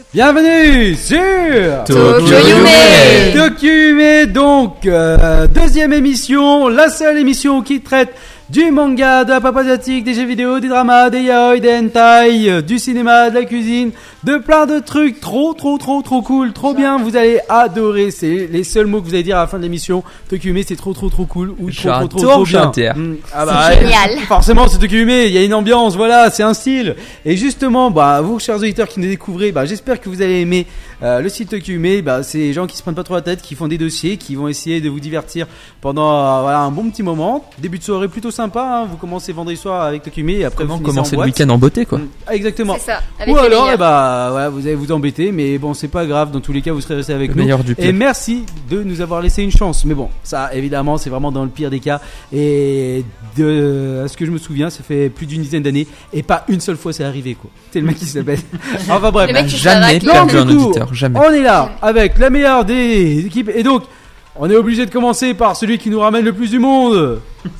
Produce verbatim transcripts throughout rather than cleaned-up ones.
Bienvenue sur Tokyo-Yume. Tokyo-Yume, donc euh, deuxième émission, la seule émission qui traite du manga, de la pop asiatique, des jeux vidéo, des dramas, des yaoi, des hentai, euh, du cinéma, de la cuisine, de plein de trucs trop trop trop trop cool, trop bien, vous allez adorer, c'est les seuls mots que vous allez dire à la fin de l'émission. Tokyo-Yume, c'est trop trop trop cool ou trop trop trop, trop bien. Mmh. Ah bah, c'est génial. Forcément, c'est Tokyo-Yume, il y a une ambiance, voilà, c'est un style. Et justement, bah vous chers auditeurs qui nous découvrez, bah j'espère que vous allez aimer euh, le style Tokyo-Yume. Bah c'est les gens qui se prennent pas trop la tête, qui font des dossiers, qui vont essayer de vous divertir pendant euh, voilà un bon petit moment. Début de soirée plutôt sympa, hein. Vous commencez vendredi soir avec Tokyo-Yume et après Comment vous finissez commencer en le boîte. week-end en beauté, quoi. Mmh, exactement. C'est ça. Avec Ou les alors, meilleurs. eh bah, voilà, vous allez vous embêter, mais bon, c'est pas grave. Dans tous les cas, vous serez resté avec Le nous. meilleur du pire. Et merci de nous avoir laissé une chance. Mais bon, ça, évidemment, c'est vraiment dans le pire des cas. Et de à ce que je me souviens, ça fait plus d'une dizaine d'années et pas une seule fois c'est arrivé, quoi. C'est le mec qui s'appelle. Enfin bref. Le mec qui se Jamais fait Donc, perdu un du coup, auditeur, jamais. on est là avec la meilleure des équipes et donc on est obligé de commencer par celui qui nous ramène le plus du monde.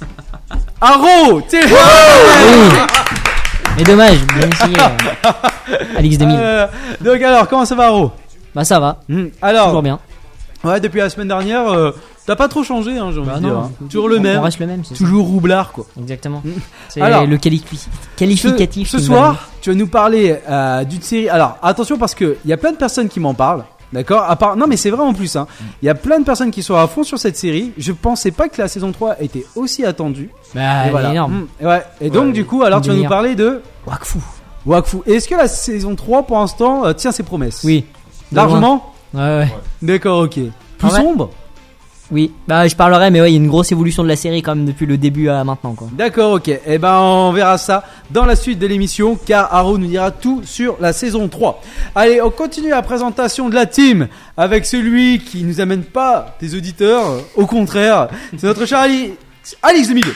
Aro, t'es Oui. Mais dommage, bien essayé. euh, Alix deux mille. Euh, donc alors, comment ça va, Aro? Bah ça va, Hmm, Alors, toujours bien. ouais, depuis la semaine dernière, euh, t'as pas trop changé, hein, j'ai envie Bah de dire. non. hein. Toujours le On- même, On reste le même, c'est ça. toujours roublard, quoi. Exactement. Mm. C'est Alors, le qualifi- qualificatif. Ce, ce qui me va soir, tu vas nous parler euh, d'une série. Alors, attention parce que il y a plein de personnes qui m'en parlent. D'accord. À part, non, mais c'est vrai en plus. Hein. Il y a plein de personnes qui sont à fond sur cette série. Je pensais pas que la saison trois était aussi attendue. bien. Bah, Et elle voilà. est énorme. Mm, et ouais. Et donc, Ouais, du coup, alors une tu vas nous demi-heure. parler de Wakfu. Wakfu. Est-ce que la saison trois, pour l'instant, euh, tient ses promesses? Oui. De Largement. loin. Ouais, ouais. D'accord, ok. Plus Ah ouais sombre. Oui. Bah, je parlerai, mais ouais, il y a une grosse évolution de la série quand même depuis le début à maintenant, quoi. D'accord, ok. Et ben, on verra ça dans la suite de l'émission, car Haro nous dira tout sur la saison trois. Allez, on continue la présentation de la team avec celui qui nous amène pas des auditeurs. Au contraire, c'est notre cher Ali. Alix deux mille.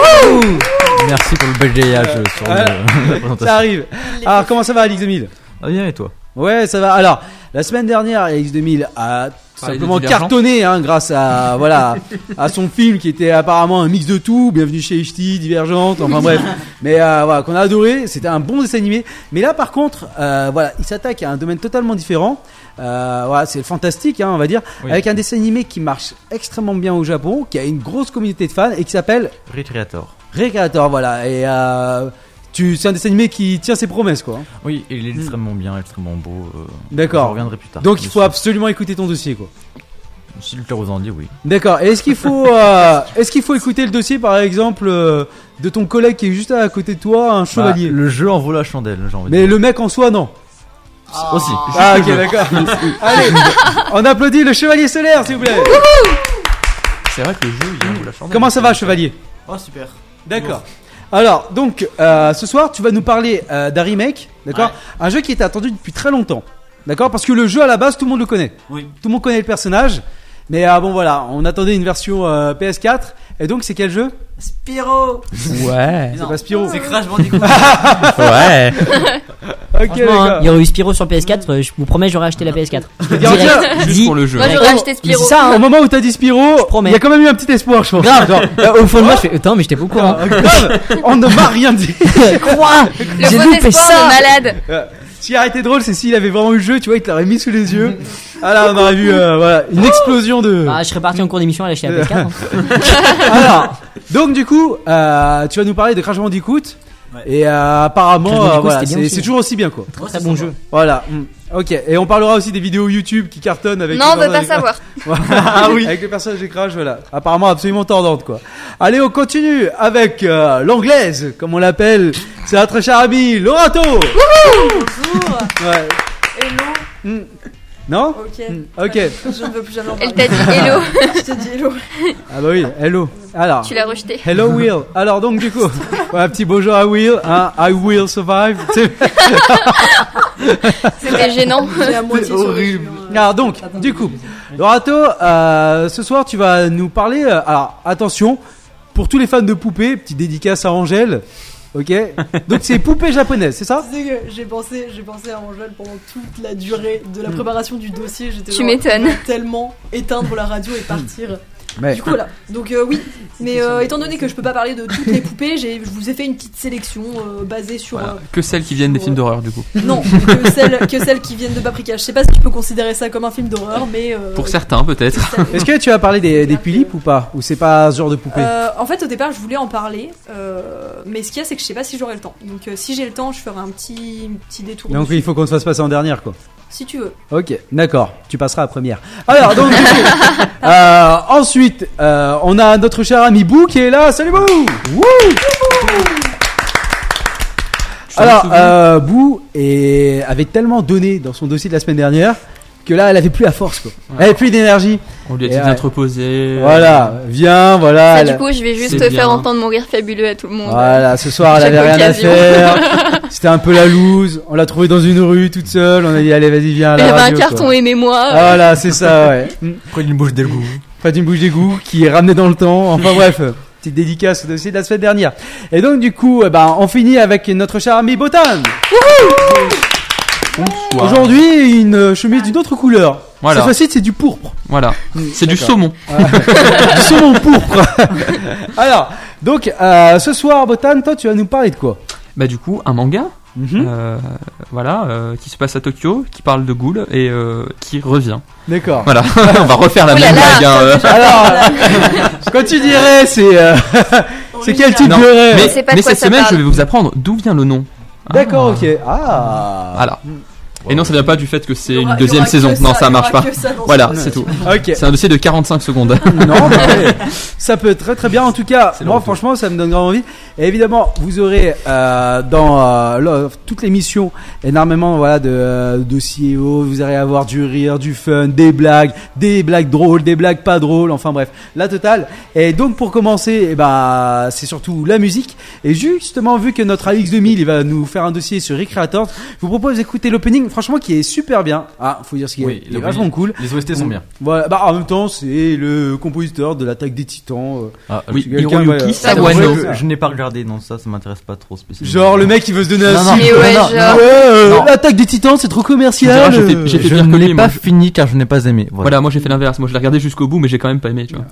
Merci pour le bégayage sur le- Ouais. la Ça présentation. arrive. Alors, comment ça va, Alix deux mille? Ah, bien, et toi? Ouais, ça va. Alors, la semaine dernière, Alix deux mille a Parler de simplement Divergent. cartonné, hein, grâce à voilà à son film qui était apparemment un mix de tout. Bienvenue chez H T, Divergente, enfin bref. Mais euh, voilà, qu'on a adoré. C'était un bon dessin animé. Mais là, par contre, euh, voilà, il s'attaque à un domaine totalement différent. Euh, voilà, c'est fantastique, hein, on va dire, Oui. avec un dessin animé qui marche extrêmement bien au Japon, qui a une grosse communauté de fans et qui s'appelle Recreator. Recreator. Voilà, et euh, tu, c'est un dessin animé qui tient ses promesses, quoi. Oui, il est extrêmement bien, extrêmement beau. euh, D'accord. Je reviendrai plus tard. Donc, il faut dessus. absolument écouter ton dossier, quoi. Si le cœur vous en dit, oui. D'accord. Et est-ce qu'il faut, euh, est-ce qu'il faut écouter le dossier, par exemple, euh, de ton collègue qui est juste à côté de toi, un chevalier? Bah, le jeu en vaut la chandelle, j'ai envie de Mais dire. le mec en soi, non. Aussi. Ah, ok, d'accord. Allez, on applaudit le chevalier solaire, s'il vous plaît. C'est vrai que le jeu, il en vaut la chandelle. Comment ça va, chevalier? Oh super. D'accord. Alors, donc, euh, ce soir, tu vas nous parler euh, d'un remake, d'accord? Un jeu qui était attendu depuis très longtemps, d'accord? Parce que le jeu à la base, tout le monde le connaît. Oui. Tout le monde connaît le personnage. Mais ah bon, voilà, on attendait une version euh, P S quatre. Et donc, c'est quel jeu? Spyro. Ouais. C'est pas Spyro. C'est Crash Bandicoot. Ouais. Ok, Franchement, hein, d'accord. il y aurait eu Spyro sur P S quatre, euh, je vous promets, j'aurais acheté la P S quatre. Je peux dire, tiens, Juste Dis- pour le jeu. Moi, Ouais. j'aurais Oh, acheté Spyro. c'est ça, hein. Au moment où t'as dit Spyro, promets. il y a quand même eu un petit espoir, je pense. Grave. Genre, Euh, Au fond de moi, je fais. Attends, mais j'étais pas au courant. ah, grave, on ne m'a rien dit. Quoi? Le J'ai bon loupé espoir ça. de malade. Euh, Ce qui aurait été drôle, c'est s'il avait vraiment eu le jeu, tu vois, il te l'aurait mis sous les yeux. Ah là, on aurait vu euh, voilà, une explosion de. Bah, je serais parti en cours d'émission à l'acheter la P S quatre. hein. Alors, donc du coup, euh, tu vas nous parler de Crash Bandicoot. Ouais. Et euh, apparemment, Crash Bandicoot, euh, voilà, c'était bien c'est aussi, c'est toujours aussi bien, quoi. Oh, Très c'est bon sympa. jeu. Voilà. mm. Ok. Et on parlera aussi des vidéos YouTube qui cartonnent avec. Non, les on veut pas personnages- savoir. ah oui. Avec le personnage de Crash, voilà. Apparemment absolument tordante, quoi. Allez, on continue avec euh, l'anglaise, comme on l'appelle. C'est notre cher ami Lorato. Bonjour. Ouais. Hello. Mm. Non. Ok. Mm. Ok. Je ne veux plus jamais en Elle parler. t'a dit hello. Je te dis hello. Ah bah oui. Hello. Alors. Tu l'as rejeté. Hello Will. Alors donc du coup, ouais, un petit bonjour à Will. Hein, I will survive. C'est C'était gênant. J'ai à moitié horrible. survécu, hein. Alors donc, du coup, Lorato, euh, ce soir tu vas nous parler. euh, alors attention, pour tous les fans de poupées, petite dédicace à Angèle. Ok. Donc c'est poupées japonaises, c'est ça? Tu sais que j'ai pensé, j'ai pensé à Angèle pendant toute la durée de la préparation du dossier. J'étais Tu genre, m'étonnes. je veux tellement éteindre la radio et partir. Ouais. Du coup, voilà. Donc, euh, oui. Mais euh, étant donné que je peux pas parler de toutes les poupées, j'ai, je vous ai fait une petite sélection euh, basée sur. Voilà. euh, Que celles qui viennent des sur, films euh, d'horreur, du coup. Non, que celles, que celles qui viennent de Paprika. Je sais pas si tu peux considérer ça comme un film d'horreur, mais. Euh, Pour certains, peut-être. ça- Est-ce que tu as parlé des, des tulipes ou pas? Ou c'est pas ce genre de poupée? Euh, en fait, au départ, je voulais en parler, euh, mais ce qu'il y a, c'est que je sais pas si j'aurai le temps. Donc, euh, si j'ai le temps, je ferai un petit, un petit détour. Donc dessus, il faut qu'on se fasse passer en dernière, quoi. si tu veux. Ok, d'accord. Tu passeras à première. Alors, donc, du coup, euh, ensuite, euh, on a notre cher ami Bou qui est là. Salut Bou! Wouh! Alors, euh, Bou est- avait tellement donné dans son dossier de la semaine dernière que là, elle avait plus la force, quoi. Elle avait plus d'énergie. On lui a Et dit ouais. d'être reposé. Voilà, viens, voilà. Ça, elle- du coup, je vais juste C'est faire bien. entendre mon rire fabuleux à tout le monde. Voilà, ce soir, elle Chaque avait rien à occasion. faire. C'était un peu la loose. On l'a trouvée dans une rue toute seule. On a dit, allez, vas-y, viens à Il y la avait un radio, carton quoi. aimez-moi. Ah, voilà, c'est ça, ouais. Près d'une bouche d'égout. Pas d'une bouche d'égout qui est ramenée dans le temps. Enfin bref, petite dédicace au dossier de la semaine dernière. Et donc du coup, eh ben, on finit avec notre cher ami Botan. Bonsoir. Aujourd'hui, une chemise d'une autre couleur. Voilà. Cette fois-ci, c'est du pourpre. Voilà. C'est du D'accord. saumon. Du saumon pourpre. Alors, donc, euh, ce soir, Botan, toi, tu vas nous parler de quoi? Bah, du coup, un manga. Mhm. Euh, voilà, euh, qui se passe à Tokyo, qui parle de ghouls et euh, qui revient. D'accord. Voilà, on va refaire la Oh là même là, blague. hein, euh. Alors, quand tu dirais, c'est, euh, c'est quel type Non, de rêve? mais, Je sais pas de mais quoi cette ça semaine, parle. je vais vous apprendre d'où vient le nom. D'accord, Ah. ok. Ah. Voilà. Et non, ça vient pas du fait que c'est Il y aura- une il y deuxième aura que saison. ça, Non, il ça y marche aura pas. que ça dans Voilà, ce- c'est tout. Ok. C'est un dossier de quarante-cinq secondes. Non, bah ouais. Ça peut être très très bien. En tout cas, C'est le moi retour. franchement, ça me donne grave envie. Et évidemment, vous aurez euh, dans euh, le- toute l'émission énormément voilà de euh, dossiers hauts. Vous allez avoir du rire, du fun, des blagues, des blagues drôles, des blagues pas drôles. Enfin bref, la totale. Et donc pour commencer, eh ben c'est surtout la musique. Et justement, vu que notre Alix deux mille il va nous faire un dossier sur Rick Creators, je vous propose d'écouter l'opening. Franchement, qui est super bien. Ah, faut dire ce qui est, Oui, il est le- vachement cool. Les O S T sont bien. Voilà, bah en même temps, c'est le compositeur de l'Attaque des Titans. euh, Ah, Oui, quelqu'un, Hiroyuki ouais, Sawano. ouais, Je, je n'ai pas regardé, non, ça, ça m'intéresse pas trop spécialement. Genre le mec qui veut se donner un Non, non, signe. Mais ouais, non, genre. non, Ouais, euh, Non. l'Attaque des Titans, c'est trop Tu diras, commercial. j'ai fait- euh. j'ai fait je pire ne que l'ai lui, pas moi, je- fini car je n'ai pas aimé. Voilà. Voilà, moi j'ai fait l'inverse. Moi je l'ai regardé jusqu'au bout, mais j'ai quand même pas aimé, tu vois.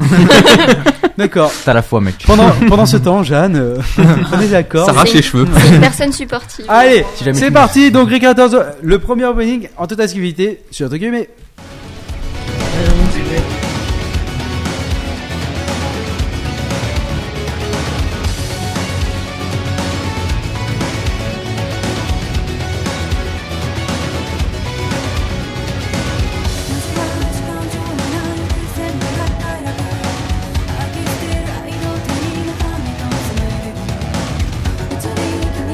D'accord. T'as la foi, mec. Pendant, pendant ce temps, Jeanne, euh, on est d'accord. Ça arrache C'est- les cheveux. C'est une personne supportive. Allez, Si jamais c'est tu- parti. Donc, Rick Creators, le premier opening en toute activité sur Tokyo mais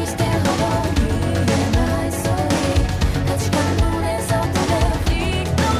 「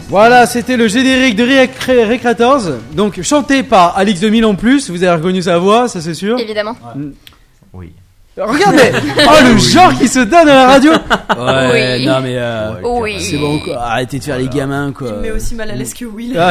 Voilà, c'était le générique de Recre- Recreators, donc chanté par Alix deux mille en plus, vous avez reconnu sa voix, ça c'est sûr. Évidemment. Oui. Regardez, oh le genre qui se donne à la radio. Ouais, Oui. non mais euh, Oui. c'est bon quoi, arrêtez de faire les gamins quoi. Il met aussi mal à l'aise que Will. Ah,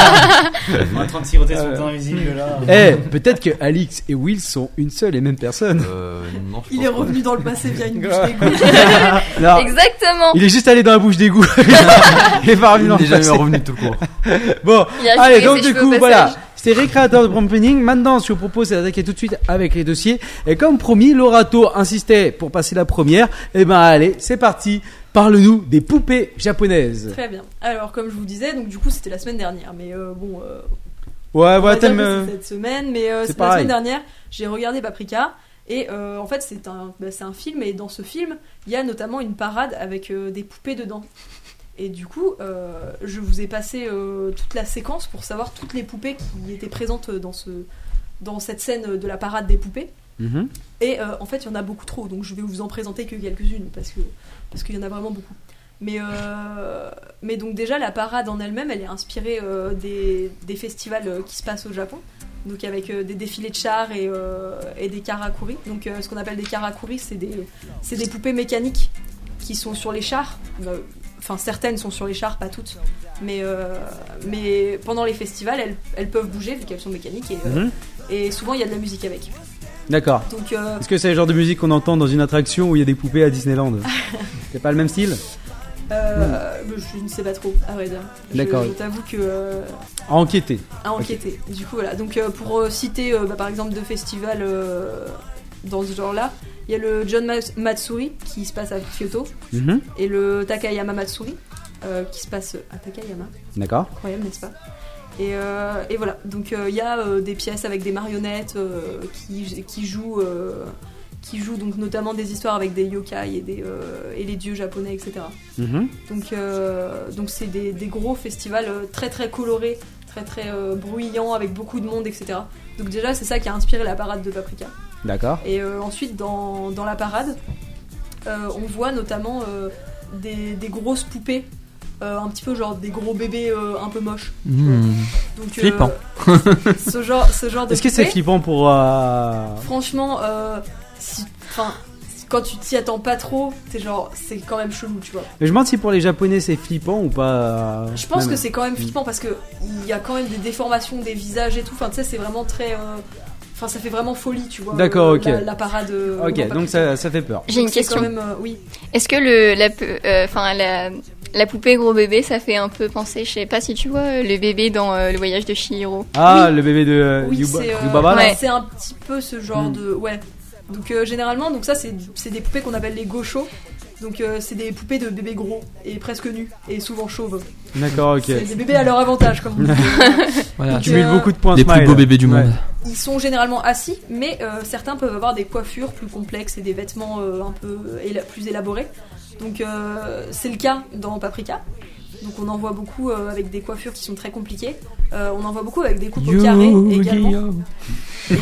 On est en train de siroter son teint invisible là. Eh, peut-être que Alix et Will sont une seule et même personne. Euh, non, je Il pense est pas. revenu dans le passé via une bouche d'égout. Non, Exactement. il est juste allé dans la bouche d'égout. Il est pas revenu Il dans n'est le jamais passé. revenu tout court. Bon, Il a allez, joué donc ses du cheveux coup, au voilà. passage. C'était Recreator de Prompting. Maintenant, ce que je vous propose, c'est d'attaquer tout de suite avec les dossiers. Et comme promis, Lorato insistait pour passer la première. Eh ben, allez, c'est parti. Parle-nous des poupées japonaises. Très bien. Alors, comme je vous disais, donc du coup, c'était la semaine dernière. Mais euh, bon, euh, Ouais, on va voilà, dire t'aimes. que euh, c'est cette semaine. Mais euh, c'est c'est la pareil. semaine dernière, j'ai regardé Paprika. Et euh, en fait, c'est un, bah, c'est un film. Et dans ce film, il y a notamment une parade avec euh, des poupées dedans. Et du coup, euh, je vous ai passé euh, toute la séquence pour savoir toutes les poupées qui étaient présentes dans, ce, dans cette scène de la parade des poupées. mhm. Et euh, en fait, il y en a beaucoup trop, donc je vais vous en présenter que quelques-unes parce que parce qu'il y en a vraiment beaucoup. Mais euh, mais donc déjà la parade en elle-même, elle est inspirée euh, des, des festivals euh, qui se passent au Japon. Donc avec euh, des défilés de chars et, euh, et des karakuri. Donc euh, ce qu'on appelle des karakuri, c'est des c'est des poupées mécaniques qui sont sur les chars. Euh, Enfin, certaines sont sur les chars, pas toutes. Mais, euh, mais pendant les festivals, elles, elles peuvent bouger vu qu'elles sont mécaniques. Et, euh, Mhm. et souvent, il y a de la musique avec. D'accord. Donc, euh, Est-ce que c'est le genre de musique qu'on entend dans une attraction où il y a des poupées à Disneyland? C'est pas le même style? euh, je ne sais pas trop, à vrai dire. Je- D'accord. Je t'avoue que. Euh, À enquêter. à enquêter. Du coup, voilà. Donc, euh, pour euh, citer, euh, bah, par exemple, deux festivals euh, dans ce genre-là, il y a le John Mas- Matsuri qui se passe à Kyoto Mhm. et le Takayama Matsuri euh, qui se passe à Takayama. D'accord. Incroyable, n'est-ce pas? Et, euh, et voilà, donc il euh, y a euh, des pièces avec des marionnettes euh, qui, qui jouent, euh, qui jouent donc notamment des histoires avec des yokai et, des, euh, et les dieux japonais, et cetera. Mhm. Donc euh, donc c'est des, des gros festivals euh, très très colorés, très très euh, bruyants avec beaucoup de monde, et cetera. Donc déjà c'est ça qui a inspiré la parade de Paprika. D'accord. Et euh, ensuite dans, dans la parade, euh, on voit notamment euh, des, des grosses poupées. Euh, un petit peu genre des gros bébés euh, un peu moches. Mmh. Donc, euh, Flippant. ce genre, ce genre de Est-ce que c'est poupée, flippant pour. euh, franchement, euh, si, enfin, quand tu t'y attends pas trop, c'est genre, c'est quand même chelou, tu vois. Mais je me demande si pour les japonais c'est flippant ou pas. euh, Je pense même. que c'est quand même flippant parce que il y a quand même des déformations des visages et tout. Enfin, tu sais, c'est vraiment très. euh, Enfin, ça fait vraiment folie, tu vois. D'accord, euh, ok. La, la parade. euh, Ok, dans donc Paprika. ça, ça fait peur. J'ai une Donc, c'est question. Quand même, euh, oui. Est-ce que le, la, pe- euh, enfin, la, la poupée gros bébé, ça fait un peu penser, je sais pas si tu vois, euh, le bébé dans euh, le voyage de Chihiro. Ah, le bébé de euh, Oui, Yuba- c'est, euh, Yubaba là Ouais. c'est un petit peu ce genre Mm. de. Ouais. Donc, euh, généralement, donc ça, c'est, c'est des poupées qu'on appelle les gauchos. Donc, euh, c'est des poupées de bébés gros et presque nus et souvent chauves. D'accord, ok. C'est des bébés à leur avantage, comme on dit. Voilà. Donc, Tu mets euh, beaucoup de points Des plus smile. beaux bébés du Ouais. monde. Ils sont généralement assis, mais euh, certains peuvent avoir des coiffures plus complexes et des vêtements euh, un peu éla- plus élaborés. Donc, euh, c'est le cas dans Paprika. Donc, on en voit beaucoup euh, avec des coiffures qui sont très compliquées. Euh, on en voit beaucoup avec des coupes au carré également. Et, euh,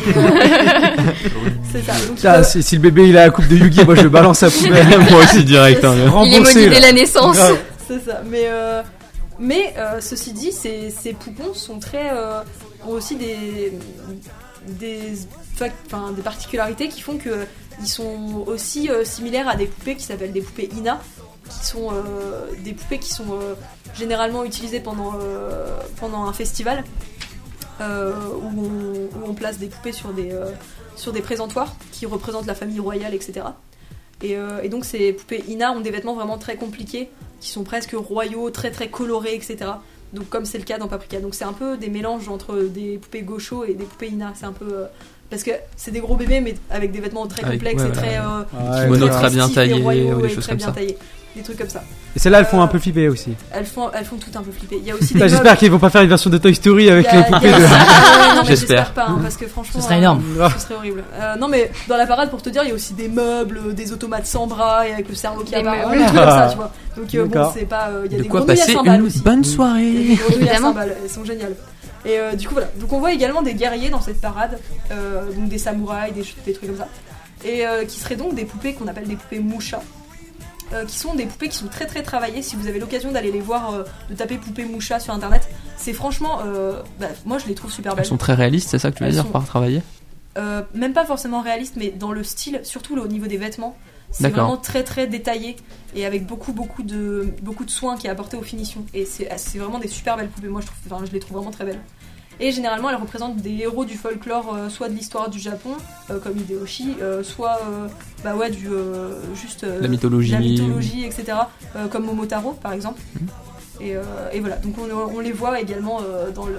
c'est ça. Donc, Ça, euh, si, si le bébé il a la coupe de Yugi, moi je le balance à poubelle. Moi aussi direct. Hein, Il est Remboursé, maudit là. dès la naissance. Grave. c'est ça. Mais, euh, mais euh, ceci dit, ces, ces poupons sont très, euh, ont aussi des, des, fac- enfin, des particularités qui font qu'ils sont aussi euh, similaires à des poupées qui s'appellent des poupées Ina, qui sont euh, des poupées qui sont euh, généralement utilisées pendant, euh, pendant un festival. Euh, où, on, où on place des poupées sur des, euh, sur des présentoirs qui représentent la famille royale, et cetera. Et, euh, et donc ces poupées Ina ont des vêtements vraiment très compliqués, qui sont presque royaux, très très colorés, et cetera. Donc comme c'est le cas dans Paprika. Donc c'est un peu des mélanges entre des poupées gaucho et des poupées Ina. C'est un peu... euh, parce que c'est des gros bébés mais avec des vêtements très Avec- complexes ouais, et très... ouais. euh, Ouais, Kimono d'accord. très bien festifs et taillé, royaux ou des et choses très comme bien ça. taillés. Des trucs comme ça. Et celles-là elles font un peu flipper aussi. Elles font, elles font toutes un peu flipper. Il y a aussi des Bah, meubles- j'espère qu'ils vont pas faire une version de Toy Story avec Il y a- les poupées il y a- de. Ah, non, mais J'espère. j'espère pas, hein, parce que franchement, Ce serait énorme. euh, ce serait horrible. Euh, non, mais dans la parade, pour te dire, il y a aussi des meubles, euh, des automates sans bras et avec le cerveau qui Des apparaît, meubles. des trucs comme ça, tu vois. Donc euh, bon, D'accord. c'est pas. euh, Il y a De des quoi grenouilles à passer cymbales une aussi. bonne Il y a soirée. des grenouilles à Évidemment. cymbales, elles sont géniales. Et euh, du coup voilà. Donc on voit également des guerriers dans cette parade, euh, donc des samouraïs, des, des trucs comme ça, et euh, qui seraient donc des poupées qu'on appelle des poupées Musha. euh, qui sont des poupées qui sont très très travaillées. Si vous avez l'occasion d'aller les voir, euh, de taper poupée Moucha sur internet, c'est franchement, euh, bah, moi je les trouve super belles. Elles sont très réalistes, c'est ça que tu veux Elles dire sont- par travailler? Euh, même pas forcément réalistes, mais dans le style, surtout là, au niveau des vêtements, c'est D'accord. vraiment très très détaillé et avec beaucoup beaucoup de beaucoup de soin qui est apporté aux finitions. Et c'est c'est vraiment des super belles poupées. Moi je trouve, enfin, je les trouve vraiment très belles. Et généralement, elles représentent des héros du folklore, euh, soit de l'histoire du Japon, euh, comme Hideyoshi, euh, soit euh, bah ouais, du euh, juste euh, La mythologie. la mythologie, et cetera. euh, comme Momotaro, par exemple. Mhm. Et, euh, et voilà. Donc on, on les voit également euh, dans le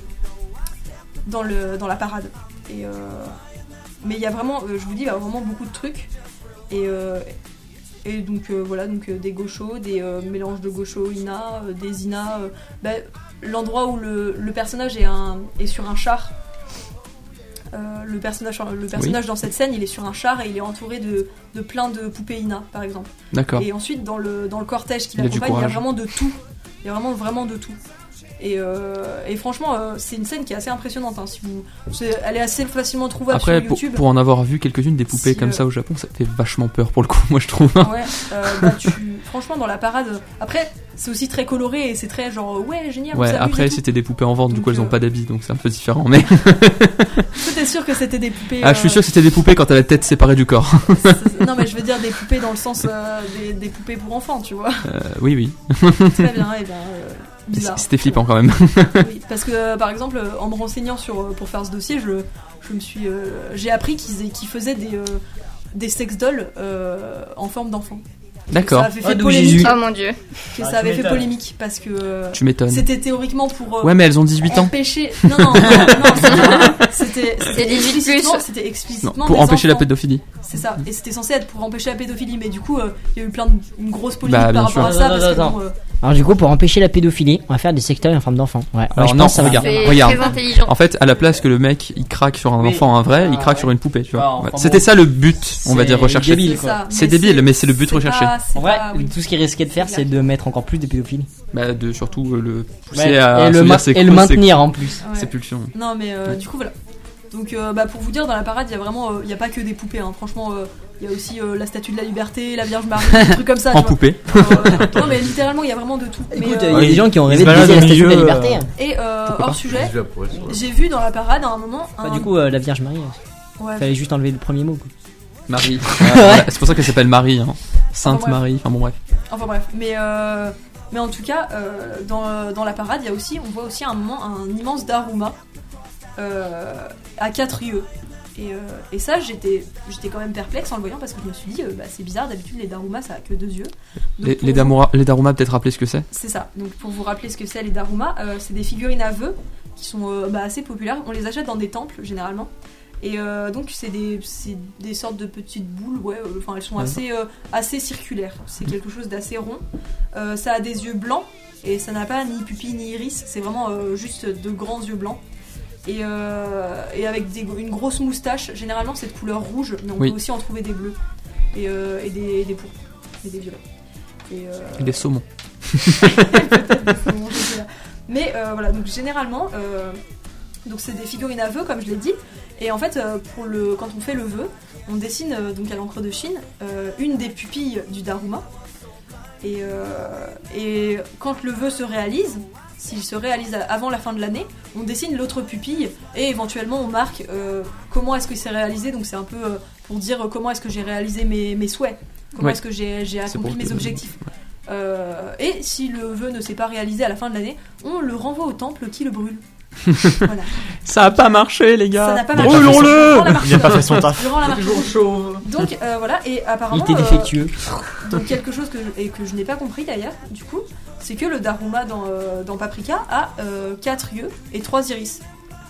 dans le dans la parade. Et euh, mais il y a vraiment, euh, je vous dis, il y a vraiment beaucoup de trucs. Et euh, et donc euh, voilà, donc euh, des gauchos, des euh, mélanges de gauchos, ina, euh, des ina. euh, bah, l'endroit où le, le personnage est, un, est sur un char. Euh, le personnage, le personnage Oui. dans cette scène, il est sur un char et il est entouré de, de plein de poupées ina, par exemple. D'accord. Et ensuite, dans le, dans le cortège qui Il y a du l'accompagne, il y a courage. vraiment de tout. Il y a vraiment, vraiment de tout. Et, euh, et franchement, euh, c'est une scène qui est assez impressionnante. Hein, si vous, c'est- elle est assez facilement trouvable Après, sur pour, YouTube. pour en avoir vu quelques-unes des poupées Si, comme euh, ça au Japon, ça fait vachement peur pour le coup, moi je trouve. Ouais, euh, bah, tu... franchement, dans la parade. Après, c'est aussi très coloré et c'est très genre, ouais, génial. on Ouais, s'amuse après et tout. c'était des poupées en vente, du Donc, coup elles ont euh, pas d'habits, donc c'est un peu différent. Mais T'es sûr que c'était des poupées. ah, je suis euh, sûr que c'était des poupées quand t'as la tête séparée du corps. c'est- Non, mais je veux dire des poupées dans le sens euh, des, des poupées pour enfants, tu vois. Euh, oui, oui. Très bien, et bien. euh, bizarre. C'était flippant quand même. Oui, parce que euh, par exemple, euh, en me renseignant sur, euh, pour faire ce dossier, je, je me suis, euh, j'ai appris qu'ils, qu'ils faisaient des, euh, des sex dolls euh, en forme d'enfant. D'accord. Ça avait fait Ah, d'où polémique. Jésus. Oh mon dieu. Que Ah, ça tu avait fait m'étonnes. polémique parce que euh, Tu m'étonnes. c'était théoriquement pour. euh, Ouais, mais elles ont dix-huit ans. empêcher. Non, non, non, non, c'était, c'était, C'est dix-huit plus. explicitement, c'était Non, explicitement pour des empêcher la enfants. pédophilie. C'est ça, et c'était censé être pour empêcher la pédophilie, mais du coup, euh, il y a eu plein de, une grosse polémique Bah, bien par rapport sûr. à ça, Attends, parce que attends, bon, euh, Alors du coup, pour empêcher la pédophilie, on va faire des secteurs en forme d'enfant. Ouais. Alors Ouais, je non, pense que ça va regarde. bien. C'est regarde. très intelligent. En fait, à la place que le mec il craque sur un Oui. enfant, un vrai, il Ah, craque ouais. sur une poupée, tu vois. Ah, enfin, Ouais. bon. C'était ça le but, on va C'est dire, recherché. débile. c'est ça. C'est Mais débile, mais c'est le but recherché. pas- c'est En vrai, pas- oui. tout ce qui risquait de faire, C'est c'est de mettre encore plus de pédophilie. Bah, de surtout euh, le pousser Ouais, à et se le, dire ma- c'est et le quoi, c'est- maintenir en plus. Ouais. ses pulsions. Non, mais euh, du coup, voilà. Donc, euh, bah, pour vous dire, dans la parade, il y a vraiment, euh, il y a pas que des poupées. Hein. Franchement, euh, il y a aussi euh, la Statue de la Liberté, la Vierge Marie, des trucs comme ça. En tu vois. poupée. Euh, non, mais littéralement, il y a vraiment de tout. Mais, Écoute, euh, il y a des gens qui ont ils rêvé se de baladent baiser la au statue de la milieu, liberté. euh, et euh, Pourquoi hors pas sujet, Je vais pour elle, j'ai vu dans la parade à un moment. Bah, Un... du coup, euh, la Vierge Marie, ouais. fallait juste enlever le premier mot. Quoi. Marie. Voilà, c'est pour ça qu'elle s'appelle Marie, hein. Sainte Enfin, bref. Marie. Enfin bon bref. Enfin bref, mais, euh, mais en tout cas, euh, dans, dans la parade, il y a aussi, on voit aussi à un moment un immense Daruma euh, à quatre yeux. Et, euh, et ça, j'étais, j'étais quand même perplexe en le voyant parce que je me suis dit, euh, bah, c'est bizarre, d'habitude les Daruma ça a que deux yeux. Donc, Les, pour les, vous- Daruma, les Daruma, peut-être rappeler ce que c'est. C'est ça. Donc pour vous rappeler ce que c'est les Daruma, euh, c'est des figurines à vœux qui sont euh, bah, assez populaires. On les achète dans des temples généralement. Et euh, donc c'est des, c'est des sortes de petites boules, ouais. euh, Enfin elles sont Ouais. assez, euh, assez circulaires. C'est quelque chose d'assez rond. Euh, ça a des yeux blancs et ça n'a pas ni pupille ni iris. C'est vraiment euh, juste de grands yeux blancs. Et, euh, et avec des, une grosse moustache. Généralement c'est de couleur rouge, mais on Oui. peut aussi en trouver des bleus et, euh, et des, des pourpres et des violets. Et, euh, Des saumons. mais euh, voilà, donc généralement, euh, donc c'est des figurines à vœux, comme je l'ai dit. Et en fait, euh, pour le, quand on fait le vœu, on dessine euh, donc à l'encre de Chine euh, une des pupilles du Daruma. Et, euh, et quand le vœu se réalise, s'il se réalise avant la fin de l'année, on dessine l'autre pupille et éventuellement on marque euh, comment est-ce que c'est réalisé. Donc c'est un peu euh, pour dire euh, comment est-ce que j'ai réalisé mes, mes souhaits, comment Ouais. est-ce que j'ai, j'ai C'est accompli pour mes te- objectifs. Euh, et si le vœu ne s'est pas réalisé à la fin de l'année, on le renvoie au temple qui le brûle. Voilà. Ça a pas marché, les Ça gars. n'a pas Il a marché. pas fait Brûlons-le. Durant la marche- Il a pas fait son taf. durant la marche- chauve. Donc euh, voilà, et Il apparemment. était euh, défectueux. donc quelque chose que je, et que je n'ai pas compris d'ailleurs, du coup, c'est que le Daruma dans, euh, dans Paprika a quatre yeux et trois iris.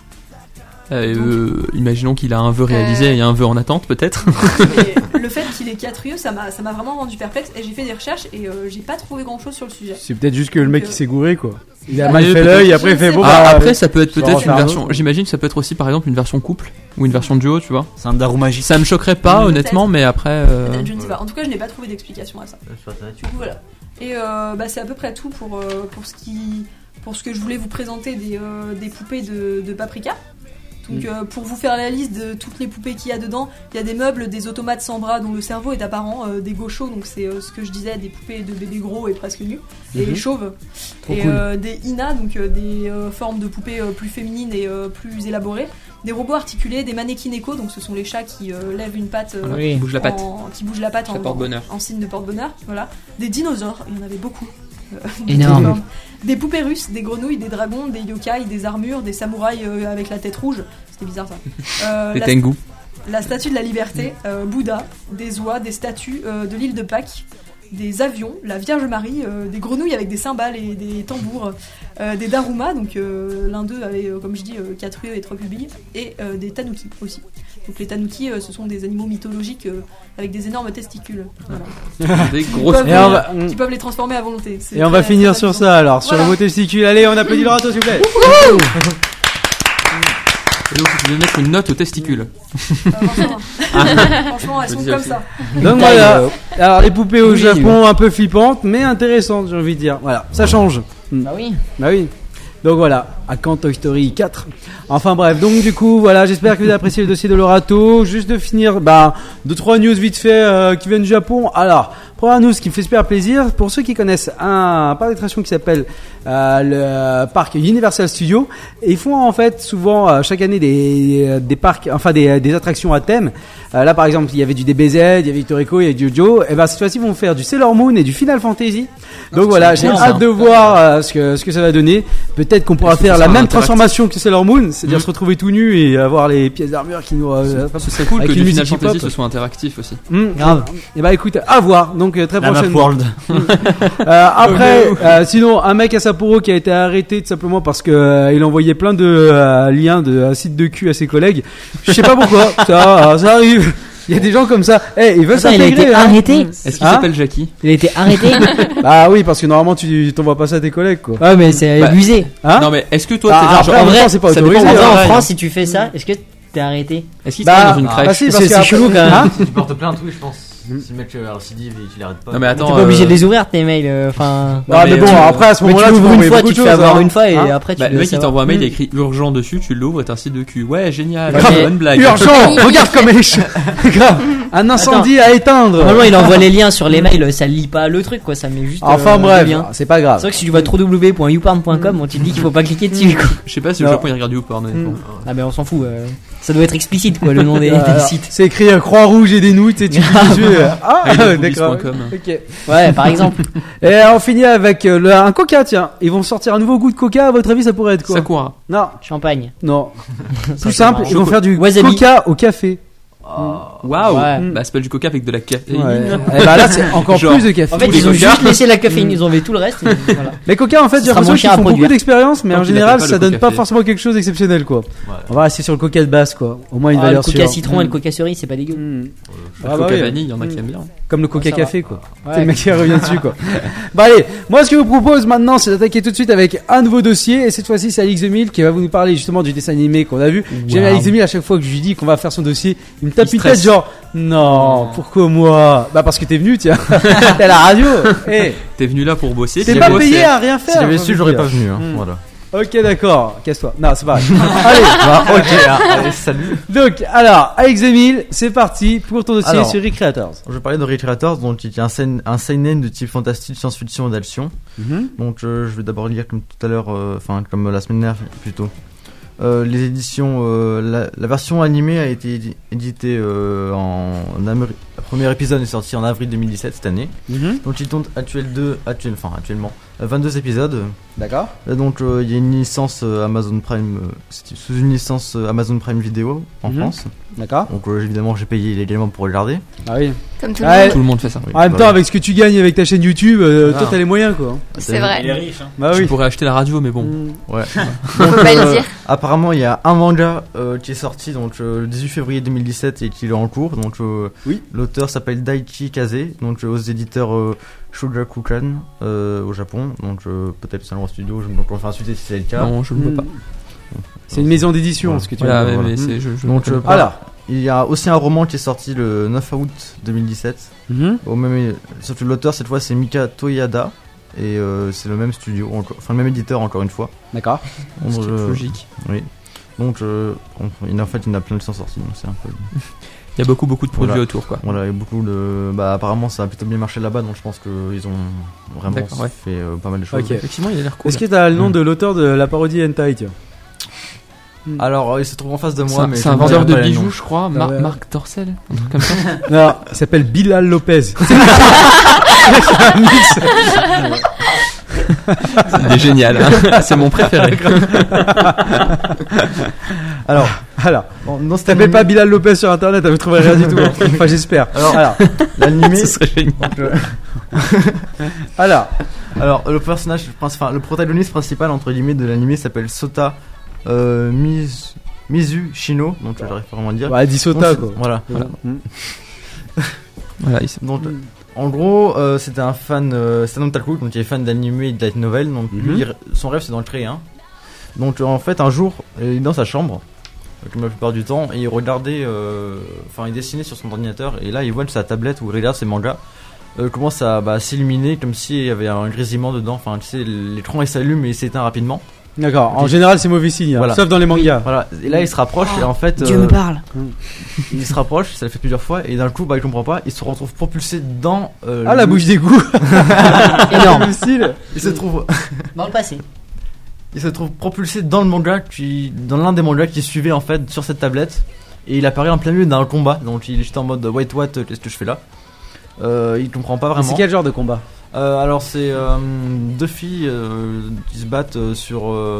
Euh, imaginons qu'il a un vœu réalisé Euh, et un vœu en attente, peut-être. Et le fait qu'il ait quatre yeux, ça m'a, ça m'a vraiment rendu perplexe et j'ai fait des recherches et euh, j'ai pas trouvé grand chose sur le sujet. C'est peut-être juste que le mec il s'est gouré quoi. Il a Ouais, mal fait peut-être. l'œil, après il fait Je bon sais Ah, bah. après, ça peut être je vais peut-être refaire une un version. autre. J'imagine que ça peut être aussi, par exemple, une version couple ou une version duo, tu vois. C'est un Darou magique. Ça me choquerait pas, Peut-être. honnêtement, mais après. euh, Peut-être, je ne sais pas. En tout cas, je n'ai pas trouvé d'explication à ça. Sur Internet, tu Du coup, voilà. Et euh, bah, c'est à peu près tout pour, euh, pour, ce qui, pour ce que je voulais vous présenter des, euh, des poupées de, de Paprika. Donc euh, pour vous faire la liste de toutes les poupées qu'il y a dedans, il y a des meubles, des automates sans bras dont le cerveau est apparent, euh, des gauchos, donc c'est euh, ce que je disais, des poupées de bébés gros et presque nus, et Mhm. chauves, Trop et cool. euh, des Ina, donc euh, des euh, formes de poupées euh, plus féminines et euh, plus élaborées, des robots articulés, des mannequins éco, donc ce sont les chats qui euh, lèvent une patte, euh, Oui. Bouge la patte. en- qui bougent la patte Ça en, porte bonheur. en signe de porte-bonheur, voilà. Des dinosaures, il y en avait beaucoup. Euh, de Énorme. toutes formes. Des poupées russes, des grenouilles, des dragons, des yokai, des armures, des samouraïs euh, avec la tête rouge. C'était bizarre ça. Euh, Les la, Tengu. la statue de la liberté, euh, Bouddha, des oies, des statues euh, de l'île de Pâques, des avions, la Vierge Marie, euh, des grenouilles avec des cymbales et des tambours, euh, des Daruma, donc euh, l'un d'eux avait, euh, comme je dis, euh, quatre yeux et trois pupilles, et euh, des Tanuki aussi. Donc les Tanuki, euh, ce sont des animaux mythologiques euh, avec des énormes testicules, voilà. Des Qui grosses. peuvent, Et on euh, va- qui peuvent les transformer à volonté. C'est Et on va très- finir très sur amusant. ça alors, sur Voilà. le mot testicule. Allez, on applaudit le râteau s'il vous plaît. Et donc, tu veux mettre une note aux testicules. Euh, franchement, franchement, elles Je sont dis comme aussi. ça. Donc Taille, voilà. euh, Alors les poupées au oui, Japon un peu flippantes, mais intéressantes, j'ai envie de dire. Voilà, ça change. Bah oui. Bah oui. Donc voilà, à quand Toy Story quatre. Enfin bref, donc du coup, voilà, j'espère que vous avez apprécié le dossier de Lorato. Juste de finir, bah, deux trois news vite fait euh, qui viennent du Japon. Alors, première news qui me fait super plaisir, pour ceux qui connaissent un parc d'attractions qui s'appelle euh, le parc Universal Studios, et ils font en fait souvent euh, chaque année des des parcs, enfin des des attractions à thème. Euh, là par exemple, il y avait du D B Z, il y avait Victor Echo, il y avait du Jojo. Et ben cette fois-ci, ils vont faire du Sailor Moon et du Final Fantasy. Donc voilà, j'ai cool, hâte ça. de voir euh, ce que ce que ça va donner. Peut-être qu'on pourra Est-ce que faire ça la sera même interactif transformation que Sailor Moon, c'est-à-dire Mhm. se retrouver tout nu et avoir les pièces d'armure qui nous. Euh, Ce serait cool avec que une du Final musique Fantasy hip-hop. ce soit interactif aussi. hmm, Grave. Et bah écoute, à voir. Donc euh, très La map prochainement. world. Euh, après, euh, sinon, un mec à Sapporo qui a été arrêté tout simplement parce que euh, il envoyait plein de euh, liens de euh, sites de cul à ses collègues. Je sais pas pourquoi. Ça, euh, ça arrive. Il y a des gens comme ça. Eh, ils veulent Attends, il a s'intégrer. été hein. arrêté. Est-ce qu'il Hein s'appelle Jackie? Il a été arrêté. Bah oui, parce que normalement tu t'envoies pas ça à tes collègues, quoi. Ouais, mais c'est Bah, abusé. Hein Non, mais est-ce que toi, Bah, t'es après, genre. en en même vrai, temps, c'est pas ça autorisé. dépend En des vrai, en oreilles. France, si tu fais ça, est-ce que t'es arrêté? Est-ce qu'il Bah, serait dans une bah crèche? si, parce C'est- que c'est après- chelou, quand même. Hein Tu portes plainte, oui, je pense. Si le mec euh, récidive et qu'il arrête pas. Non, mais attends. T'es pas obligé euh, de les ouvrir tes mails. euh, Enfin. Ah, mais mais, bon, euh, après à ce Mais tu moment-là, tu l'ouvres peux une envoyer fois, beaucoup tu de te fais choses, avoir hein. une fois et Hein après tu Bah, le dois mec il savoir. t'envoie un mail, il y a Mm. écrit urgent dessus, tu l'ouvres et t'as un site de cul. Ouais, génial, Ouais, ah, mais- bonne blague. Urgent, regarde comme elle est ch- grave, un incendie à éteindre. Normalement, il envoie les liens sur les mails, ça lit pas le truc quoi, ça met juste. Enfin euh, bref, le lien. c'est pas C'est grave. vrai que si tu vas w w w point youporn point com, on te dit qu'il faut pas cliquer dessus quoi. Je sais pas si au Non. Japon il regarde YouPorn. honnêtement. Ah, mais on s'en fout. euh, Ça doit être explicite quoi, le nom des, Euh, des alors, sites. c'est écrit euh, croix rouge et des nouilles, tu sais, tu cliques dessus. euh, Ah, Avec d'accord. le poulice point com. Ok. Ouais, par exemple. Et on finit avec euh, le- un coca, tiens. Ils vont sortir un nouveau goût de coca, à votre avis, ça pourrait être quoi? Sakura. Non, Champagne. non. Tout c'est simple, marrant. ils vont faire du Wasabi. coca au café. Waouh. Ouais. Bah, c'est pas du coca avec de la caféine. Ouais. Et bah là, c'est encore Genre, plus de café. En fait, Tous les ils ont coca. juste laissé la caféine, ils ont enlevé tout le reste. et voilà. Les coca, en fait, Ce j'ai sera l'impression moins qu'ils cher à font beaucoup produire. d'expérience, mais Tant en qu'il général, appelle pas ça le donne pas Coca-Fait. forcément quelque chose d'exceptionnel, quoi. Ouais. On va rester sur le coca de base, quoi. Au moins une Ah, le valeur coca sûre. citron et le Mm. coca cerise, c'est pas dégueu. Mm. Le Ah bah coca oui. vanille, il y en a qui Mm. aiment bien. Comme le coca Ça va. café, quoi. Ouais. C'est le mec qui revient dessus, quoi. Bon, allez, moi, ce que je vous propose maintenant, c'est d'attaquer tout de suite avec un nouveau dossier. Et cette fois-ci, c'est Alix Emile qui va vous nous parler justement du dessin animé qu'on a vu. J'aime Wow. Alix Emile, à chaque fois que je lui dis qu'on va faire son dossier, il me tape Il une tête, stresse. genre, non, pourquoi moi? Bah, parce que t'es venu, tiens. T'es à la radio. Eh, T'es venu là pour bosser. t'es tu pas bosses, payé c'est- à rien faire. Si j'avais j'ai su, envie de j'aurais dire. pas venu. Hein. Mm. Voilà. Ok, d'accord. Casse-toi. Non, c'est pas vrai. Allez. Bah, ok, ah, allez, salut. Donc, alors, Alex Emile, c'est parti pour ton dossier Alors. sur Recreators. Je vais parler de Recreators, donc il y a un, seinen- un seinen de type fantastique, science-fiction et d'action. Donc euh, je vais d'abord lire comme tout à l'heure, euh, enfin comme la semaine dernière plutôt. Euh, les éditions, euh, la, la version animée a été édi- éditée euh, en, en Ameri- le premier épisode est sorti en avril deux mille dix-sept cette année. Mhm. Donc il compte actuel deux, actuel, enfin actuellement euh, vingt-deux épisodes. D'accord. Et donc euh, il y a une licence euh, Amazon Prime, euh, c'est sous une licence euh, Amazon Prime Vidéo en Mhm. France. D'accord. Donc euh, évidemment j'ai payé légalement pour regarder. Ah oui. Comme tout le Ouais. monde. Tout le monde fait ça. Oui, En même bah temps, oui. avec ce que tu gagnes avec ta chaîne YouTube, euh, Ah. toi t'as les moyens, quoi. C'est vrai. Il est riche, hein. Bah Tu oui. pourrais acheter la radio, mais bon. Mm. Ouais. Faut pas le dire. Apparemment, il y a un manga euh, qui est sorti donc euh, le dix-huit février deux mille dix-sept et qui est en cours. Donc, euh, Oui. l'auteur s'appelle Daichi Kaze, donc euh, aux éditeurs euh, Shogakukan euh, au Japon. Donc, euh, peut-être c'est un grand studio. Je me donc on va insulter si c'est le cas. Non, je le vois Mm. pas. C'est une maison d'édition, Voilà. ce que tu Voilà, veux mais, dire. mais Mm. c'est. Je, je Donc, le euh, connais pas. Alors. Il y a aussi un roman qui est sorti le neuf août deux mille dix-sept. Mhm. Au même, sauf que l'auteur cette fois c'est Mika Toyada et euh, c'est le même studio, encore- enfin le même éditeur encore une fois. D'accord. Ce qui est Euh, logique. Oui. Donc, euh, en fait, il y en a plein qui sont sortis, donc c'est un peu. Il y a beaucoup beaucoup de produits Voilà. autour quoi. Voilà, il y a beaucoup de. Bah, apparemment, ça a plutôt bien marché là-bas, donc je pense qu'ils ont vraiment D'accord, ouais. fait euh, pas mal de choses. Ok. Effectivement, il a l'air cool. Est-ce que t'as le nom Mm. de l'auteur de la parodie Hentai, tiens? Alors, euh, il se trouve en face de C'est moi, un- mais c'est je un ne vendeur dirai de pas les bijoux, noms. je crois, Ah Mar- ouais. Marc Torcel, un truc comme ça. Non, il s'appelle Bilal Lopez. Il est génial, hein. C'est mon préféré. Alors, alors, Bon, non, si c'était t'appelles pas Bilal Lopez sur internet, vous trouverez rien du tout. hein. Enfin, j'espère. Alors, Alors, l'animé. Ce serait génial. donc, euh, alors, Alors, le personnage, principal, enfin, le protagoniste principal entre guillemets de l'animé s'appelle Sota euh, Miz- Mizu Shino, donc j'arrive pas vraiment à le dire. bah, dis Sota, Donc, quoi. Voilà. Voilà. Mm. Voilà, il s- Donc, en gros, euh, c'était un fan, euh, c'est un otaku, donc il est fan d'anime et de light novel. Donc, Mhm. lui, il- son rêve, c'est d'en créer un. Donc, euh, en fait, un jour, il est dans sa chambre, euh, comme la plupart du temps, et il regardait, euh, enfin, il dessinait sur son ordinateur, et là, il voit sa tablette où il regarde ses mangas. Euh, commence à bah, s'illuminer comme s'il y avait un grésillement dedans. Enfin, tu sais, l'écran il s'allume et il s'éteint rapidement. D'accord, en général, c'est mauvais signe, hein, Voilà. sauf dans les mangas. Voilà. Et là, il se rapproche et en fait, Dieu euh, me parle. il se rapproche. Ça le fait plusieurs fois et d'un coup, bah, il comprend pas. Il se retrouve propulsé dans. euh, Ah, la le- bouche d'égout. Énorme. Le style. Il se trouve. Dans le passé. Il se trouve propulsé dans le manga qui, dans l'un des mangas qui suivait en fait sur cette tablette. Et il apparaît en plein milieu d'un combat. Donc il est juste en mode wait what, qu'est-ce que je fais là? Euh, il comprend pas vraiment. C'est quel genre de combat? Euh, alors c'est euh, deux filles euh, qui se battent euh, sur. euh,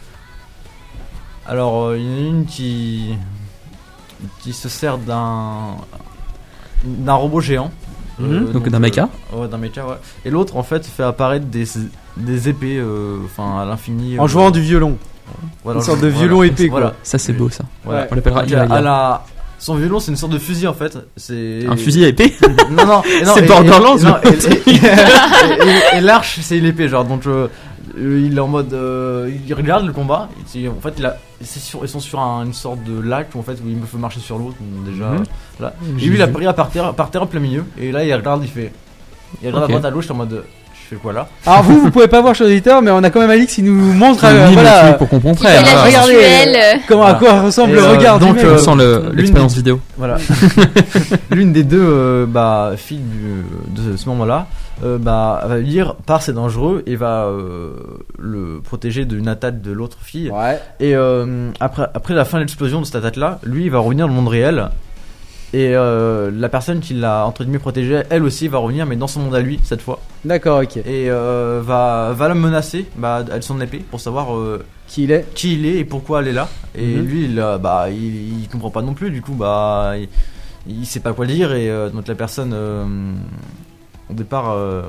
Alors euh, il y en a une qui qui se sert d'un d'un robot géant. Mhm. Donc, d'un mecha. euh, Ouais, d'un mecha, ouais. Et l'autre en fait fait apparaître des des épées, euh, enfin à l'infini. En euh, jouant du violon. voilà, une sorte voilà. de violon épée, quoi. Voilà. Ça, c'est beau ça. Voilà. On l'appellera Donc, à Ilaria. la son violon c'est une sorte de fusil en fait. C'est Un fusil à épée. Non, non, et non, C'est et- Borderlands, et- non, le et- et- et- et l'arche, c'est l'épée, genre. Donc, euh, euh, il est en mode. euh, il regarde le combat. Et c'est- en fait, il a, c'est sur, ils sont sur un- une sorte de lac où, en fait, où il me fait marcher sur l'autre. donc Déjà. Mhm. Là. Et lui, il a pris à par terre, par terre en plein milieu. Et là, il regarde, il fait. Il regarde Ok. à droite, à gauche, en mode. Je fais quoi là? Alors vous, vous pouvez pas voir chez l'auditeur, mais on a quand même Alix qui nous montre, Il euh, mime le voilà, truc pour qu'on Qui comprenne. fait la Voilà. regardez, gestuelle. euh, comment à Voilà. quoi ressemble Et, le euh, regard donc, du euh, mec. On sent le- l'une l'expérience des- vidéo. Voilà. L'une des deux euh, bah, filles du- de ce moment-là euh, bah, va lui dire Pars, c'est dangereux, et va euh, le protéger d'une attaque de l'autre fille. Ouais. Et euh, après, après la fin de l'explosion de cette attaque-là, lui il va revenir dans le monde réel. Et euh, la personne qui l'a entre guillemets protégé, elle aussi va revenir, mais dans son monde à lui cette fois. D'accord, ok. Et euh, va, va la menacer bah, avec son épée pour savoir euh, Qui il est? qui il est et pourquoi elle est là. Et Mhm. lui, il, euh, bah, il, il comprend pas non plus. Du coup, bah, il, il sait pas quoi dire. Et euh, donc la personne, euh, au départ, euh,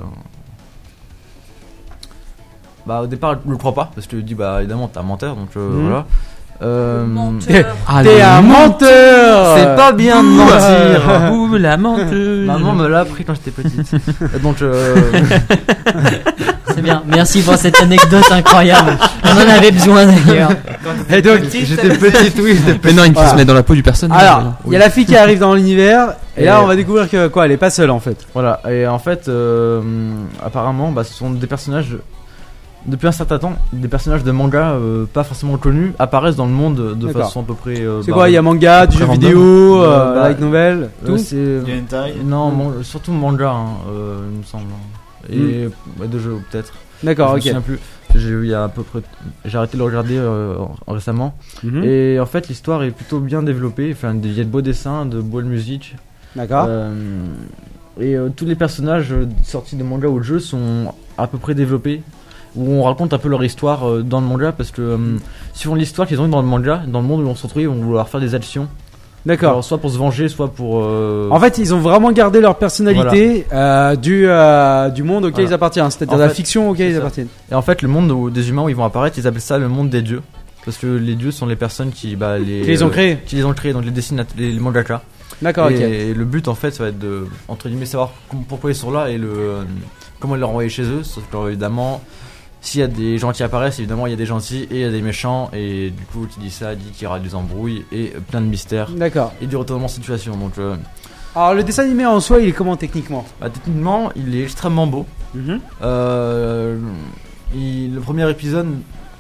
bah, au départ, elle le croit pas parce que lui dit, bah, évidemment, t'es un menteur. Donc euh, Mhm. voilà. Euh, Menteur. Ah, T'es le un menteur. c'est pas bien de mentir. Ouh, la menteuse. Maman me l'a appris quand j'étais petite. Donc euh, C'est bien. Merci pour cette anecdote incroyable. On en avait besoin d'ailleurs. Et donc, j'étais petite, oui, j'étais Mais non, il faut Voilà. se mettre dans la peau du personnage. alors, il y a la fille qui arrive dans l'univers, et, Et- là, on va découvrir que quoi, elle est pas seule en fait. Voilà, et en fait, euh, apparemment, bah, ce sont des personnages, depuis un certain temps, des personnages de manga euh, pas forcément connus apparaissent dans le monde de D'accord. façon à peu près. euh, C'est bah, quoi, il y a manga, du très jeu random. vidéo, euh, Euh, bah, light novel, euh, tout. c'est Il y a une taille. non, man- surtout manga, hein, euh, il me semble, et ouais, de jeux peut-être. D'accord, Je me ok. souviens plus. J'ai eu il y a à peu près, j'ai arrêté de le regarder euh, en- récemment. Mhm. Et en fait, l'histoire est plutôt bien développée. Enfin, il y a de beaux dessins, de belles musiques. D'accord. Euh, et euh, tous les personnages euh, sortis de manga ou de jeu sont à peu près développés. Où on raconte un peu leur histoire euh, dans le manga parce que euh, suivant l'histoire qu'ils ont eu dans le manga, dans le monde où on se retrouve, ils vont vouloir faire des actions. D'accord. Alors, soit pour se venger, soit pour. euh, En fait, ils ont vraiment gardé leur personnalité euh, du, euh, du monde auquel Voilà. ils appartiennent, c'est-à-dire En la fait, fiction auquel c'est ils ça. appartiennent. Et en fait, le monde où, des humains où ils vont apparaître, ils appellent ça le monde des dieux. Parce que les dieux sont les personnes qui, bah, les, Qui les ont créés. qui les ont créés, donc les dessinateurs, les, les mangaka. D'accord, et, ok. et le but en fait, ça va être de, entre guillemets, savoir com- pourquoi ils sont là et le, euh, comment ils leur envoyer chez eux. Sauf que, alors, évidemment, s'il y a des gens qui apparaissent, évidemment, il y a des gentils et il y a des méchants. Et du coup, qui dit ça, dit qu'il y aura des embrouilles et euh, plein de mystères D'accord. et du retournement de situation. Donc, euh, Alors, le dessin animé en soi, il est comment techniquement? bah, techniquement, il est extrêmement beau. Mhm. Euh, il- le premier épisode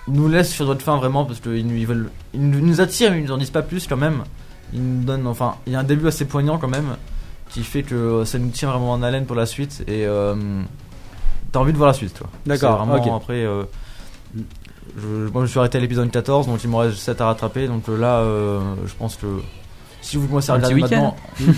nous laissent sur notre faim vraiment parce qu'ils nous, ils veulent, ils nous attirent, mais ils nous en disent pas plus quand même. Ils nous donnent, enfin, il y a un début assez poignant quand même qui fait que ça nous tient vraiment en haleine pour la suite et euh, t'as envie de voir la suite, toi. D'accord. C'est vraiment okay. après. Euh, je, moi, je me suis arrêté à l'épisode quatorze, donc il me reste sept à rattraper. Donc euh, là, euh, je pense que si vous commencez à regarder maintenant,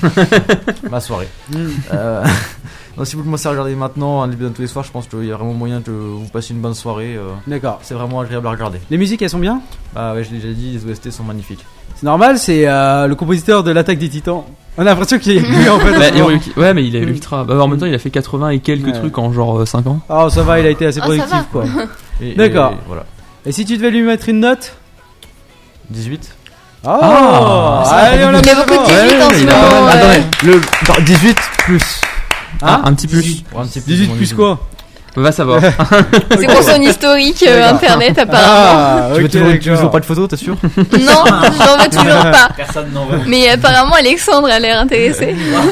ma soirée. euh, donc, si vous commencez à regarder maintenant un épisode tous les soirs, je pense qu'il y a vraiment moyen que vous passiez une bonne soirée. Euh, D'accord. C'est vraiment agréable à regarder. Les musiques, elles sont bien ? Bah ouais, je l'ai déjà dit, les O S T sont magnifiques. C'est normal, c'est euh, le compositeur de l'Attaque des Titans. On a l'impression qu'il est lui en fait. Bah, Hiroyuki, ouais, mais il est ultra. Bah, en même temps, il a fait quatre-vingts et quelques ouais. trucs en genre euh, cinq ans. Ah, oh, ça va, il a été assez oh, productif quoi. Et, D'accord. Et, voilà. Et si tu devais lui mettre une note ? dix-huit. Oh, ah, allez, on a il y a beaucoup de dix-huit en ce moment. Attendez, le dix-huit plus. Ah, un petit plus. Ouais, un petit plus, dix-huit plus quoi ? Va savoir. C'est pour son historique euh, internet apparemment. Ah, tu veux okay, toujours, tu veux toujours pas de photos, t'es sûr ? Non, j'en veux toujours pas. Personne n'en veut. Mais apparemment Alexandre a l'air intéressé.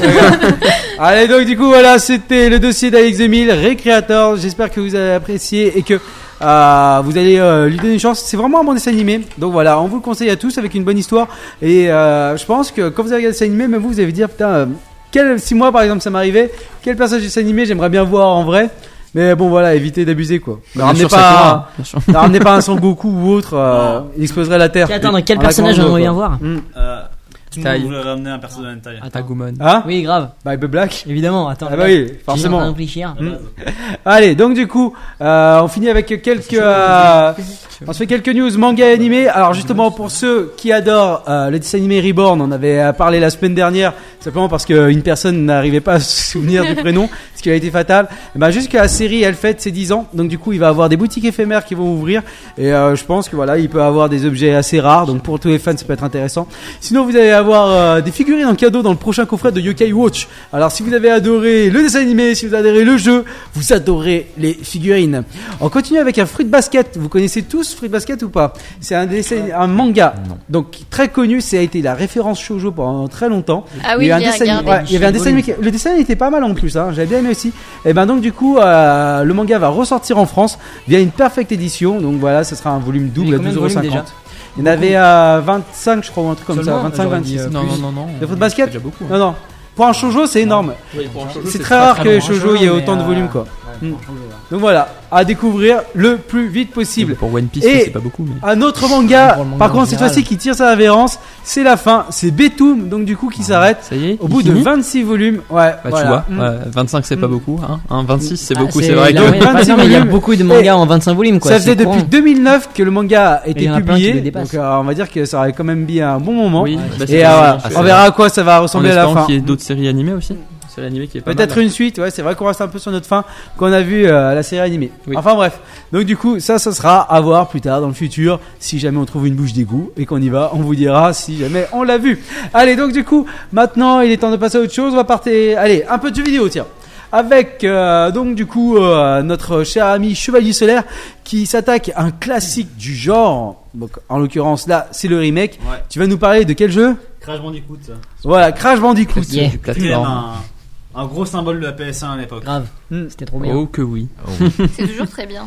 Allez, donc du coup voilà, c'était le dossier d'Alex deux mille Recreator. J'espère que vous avez apprécié et que euh, vous allez euh, lui donner une chance. C'est vraiment un bon dessin animé. Donc voilà, on vous le conseille à tous avec une bonne histoire. Et euh, je pense que quand vous avez regardé le dessin animé, même vous, vous allez dire putain, euh, quel, si moi par exemple ça m'arrivait, quel personnage du dessin animé j'aimerais bien voir en vrai. Mais bon voilà, évitez d'abuser quoi. Ne ramenez pas, ne ramenez pas un Sangoku ou autre, euh, il exploserait la terre. Attends, quel personnage on aimerait bien voir ? euh, Tout le monde voulait ramener un personnage hentai. Agumon. Hein ? Oui, grave. By The Black. Évidemment, attends. Ah bah oui, forcément. J'ai réfléchir. Mmh. Allez, donc du coup, euh, on finit avec quelques, euh, on se fait quelques news manga et animés. Alors justement pour ceux qui adorent euh, le dessin animé Reborn, on avait parlé la semaine dernière, simplement parce qu'une personne n'arrivait pas à se souvenir du prénom, ce qui a été fatal. Et ben juste que la série elle fête ses dix ans, donc du coup il va avoir des boutiques éphémères qui vont ouvrir et euh, je pense que voilà il peut avoir des objets assez rares, donc pour tous les fans ça peut être intéressant. Sinon vous allez avoir euh, des figurines en cadeau dans le prochain coffret de Yokai Watch. Alors si vous avez adoré le dessin animé, si vous avez adoré le jeu, vous adorez les figurines. On continue avec un Fruit Basket. Vous connaissez tous Fruit Basket ou pas ? C'est un dessin, un manga, non. Donc très connu. Ça a été la référence shoujo pendant très longtemps. Ah oui, il y, j'ai un dessin, regardé. ouais, il y avait un dessin animé. Le dessin était pas mal en plus. Hein, j'avais bien aimé aussi. Et ben donc du coup, euh, le manga va ressortir en France via une Perfect Edition. Donc voilà, ce sera un volume double à douze euros cinquante. Il y en avait à vingt-cinq, je crois, ou un truc comme Seulement, ça, vingt-cinq, vingt-six. Non, non, non, non. Le Fruit Basket ? C'est déjà beaucoup. Non, non. Pour un shoujo, c'est énorme. Oui, pour un shoujo, C'est c'est très pas rare très que les long. shoujo il y ait autant de volume quoi. Ouais, Mm. Donc voilà, à découvrir le plus vite possible. Pour One Piece, Et c'est pas beaucoup. Mais... Un autre manga, Pour le manga par en contre cette général. fois-ci qui tire sa révérence, c'est la fin, c'est Betoum, donc du coup qui s'arrête Ça y est. au il bout de finit vingt-six volumes. Ouais, Bah, voilà. tu vois, Mm. ouais, vingt-cinq c'est pas Mm. beaucoup, hein. hein vingt-six c'est Ah, beaucoup, c'est c'est vrai. la que- Donc, moyenne. vingt-six Non, mais il y a volumes. beaucoup de Et mangas en vingt-cinq volumes quoi. Ça faisait c'est depuis courant. deux mille neuf que le manga a Et il été y en a plein qui publié, le dépassent. donc euh, on va dire que ça aurait quand même mis un bon moment. Oui, bah, c'est Et pas euh, mal. voilà, on verra à quoi ça va En ressembler à la espérant fin. qu'il y ait d'autres séries animées aussi. Série animée qui est pas Peut-être mal. une suite, ouais, c'est vrai qu'on reste un peu sur notre fin qu'on a vu euh, à la série animée. Oui. Enfin bref, donc du coup, ça, ça sera à voir plus tard dans le futur. Si jamais on trouve une bouche d'égout et qu'on y va, on vous dira si jamais on l'a vu. Allez, donc du coup, maintenant il est temps de passer à autre chose. On va partir, allez, un peu de jeux vidéo, tiens. Avec euh, donc du coup euh, notre cher ami Chevalier Solaire qui s'attaque à un classique du genre. Donc en l'occurrence là, c'est le remake. Ouais. Tu vas nous parler de quel jeu ? Crash Bandicoot. Voilà, Crash Bandicoot. Yeah. Du C'était plateforme. un, un gros symbole de la P S un à l'époque. Grave, Hmm. c'était trop bien. Oh que oui. C'est toujours très bien.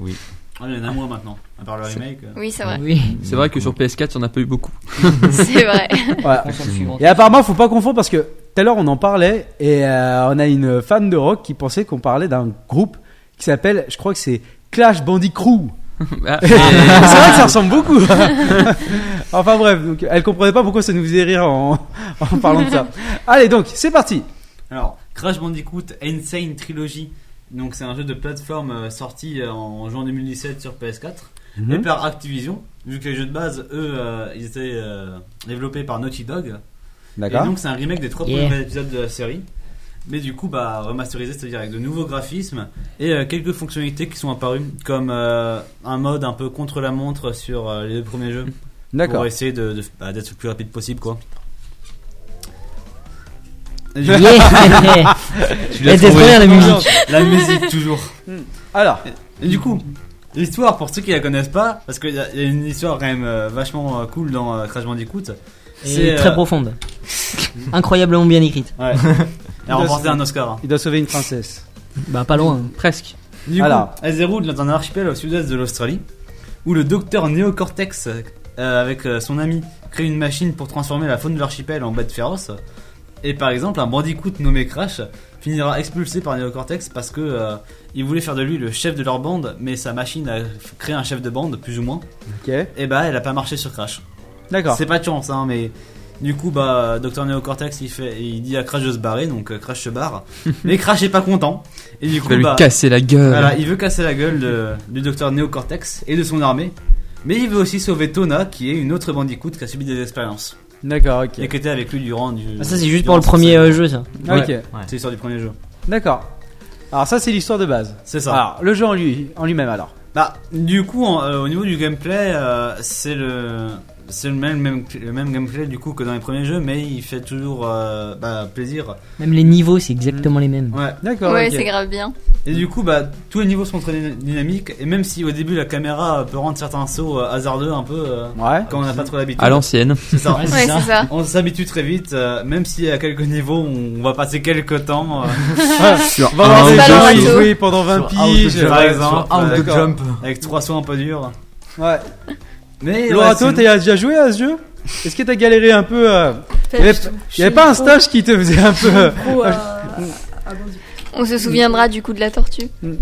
Ah, il y en a moins maintenant, à part le remake. euh. Oui, c'est vrai. Oui. C'est vrai que sur P S quatre, il n'y en a pas eu beaucoup. C'est vrai. Voilà. Console suivante. Et apparemment, faut pas confondre parce que tout à l'heure on en parlait et euh, on a une fan de rock qui pensait qu'on parlait d'un groupe qui s'appelle, je crois que c'est Clash Bandicoot. Ah, C'est vrai que ça ressemble beaucoup. Enfin bref, donc elle comprenait pas pourquoi ça nous faisait rire en, en parlant de ça. Allez donc, c'est parti. Alors, Crash Bandicoot Insane Trilogy. Donc, c'est un jeu de plateforme euh, sorti euh, en juin deux mille dix-sept sur P S quatre. Et par Activision, vu que les jeux de base, eux, euh, ils étaient euh, développés par Naughty Dog. Et D'accord. donc, c'est un remake des trois Yeah. premiers épisodes de la série. Mais du coup, bah, remasterisé, c'est-à-dire avec de nouveaux graphismes et euh, quelques fonctionnalités qui sont apparues, comme euh, un mode un peu contre la montre sur euh, les deux premiers jeux. D'accord. Pour essayer de, de- bah, d'être le plus rapide possible, quoi. Et du Yeah. tu l'as Elle était trop trouvé. bien la musique. La musique, toujours. Alors, Et du coup, l'histoire, pour ceux qui la connaissent pas, parce qu'il y, a il y a une histoire quand même euh, vachement euh, cool dans euh, Crash Bandicoot. C'est très euh, profonde. Incroyablement bien écrite. Ouais. Elle a remporté un Oscar. hein. il doit sauver une princesse. Bah pas loin. Presque. Du Alors. coup, elle se déroule dans un archipel au sud-est de l'Australie. où le docteur Néocortex, euh, avec euh, son ami, crée une machine pour transformer la faune de l'archipel en bête féroce. Et par exemple, un bandicoot nommé Crash finira expulsé par Néocortex parce que euh, il voulait faire de lui le chef de leur bande, mais sa machine a créé un chef de bande, plus ou moins. Ok. Et bah, elle a pas marché sur Crash. D'accord. C'est pas de chance, hein, mais du coup, bah, docteur Néocortex, il fait, il dit à Crash de se barrer, donc euh, Crash se barre. Mais Crash est pas content. Et du Il coup, va lui bah, casser la gueule. voilà, il veut casser la gueule de, du docteur Néocortex et de son armée. Mais il veut aussi sauver Tona, qui est une autre bandicoot qui a subi des expériences. D'accord, ok. Et qui était avec lui durant du. Ah, ça c'est juste durant pour le son premier séjour. euh, jeu ça. Ah, ok. C'est l'histoire du premier jeu. D'accord. Alors ça c'est l'histoire de base. C'est ça. Alors le jeu en lui, en lui-même alors. Bah, du coup, en- euh, au niveau du gameplay, euh, c'est le. C'est le même, même, le même gameplay du coup que dans les premiers jeux, mais il fait toujours euh, bah, plaisir. Même les niveaux c'est exactement les mêmes. Ouais. D'accord. Ouais, ok. c'est grave bien. Et du coup, bah, tous les niveaux sont très dyna- dynamiques. Et même si au début la caméra peut rendre certains sauts euh, hasardeux un peu, euh, Ouais. quand on n'a pas trop l'habitude. À l'ancienne. C'est ça. Ouais, Ouais, c'est ça. On s'habitue très vite, euh, même si à quelques niveaux on va passer quelques temps. euh, Ouais. Sur On va voir un des jeu. gens y Bateau. jouer pendant vingt Sur How to piges. Jump, par Ouais, exemple, Sur How ouais, to d'accord. Jump. avec trois sauts un peu durs. Ouais. Mais Lorato, ouais, c'est- t'as déjà joué à ce jeu? Est-ce que t'as galéré un peu euh... Pas Il y avait, du tout. il y avait pas un stage qui te faisait un peu. euh, Pro à, à Bandicoot. On se souviendra du coup de la tortue. Euh,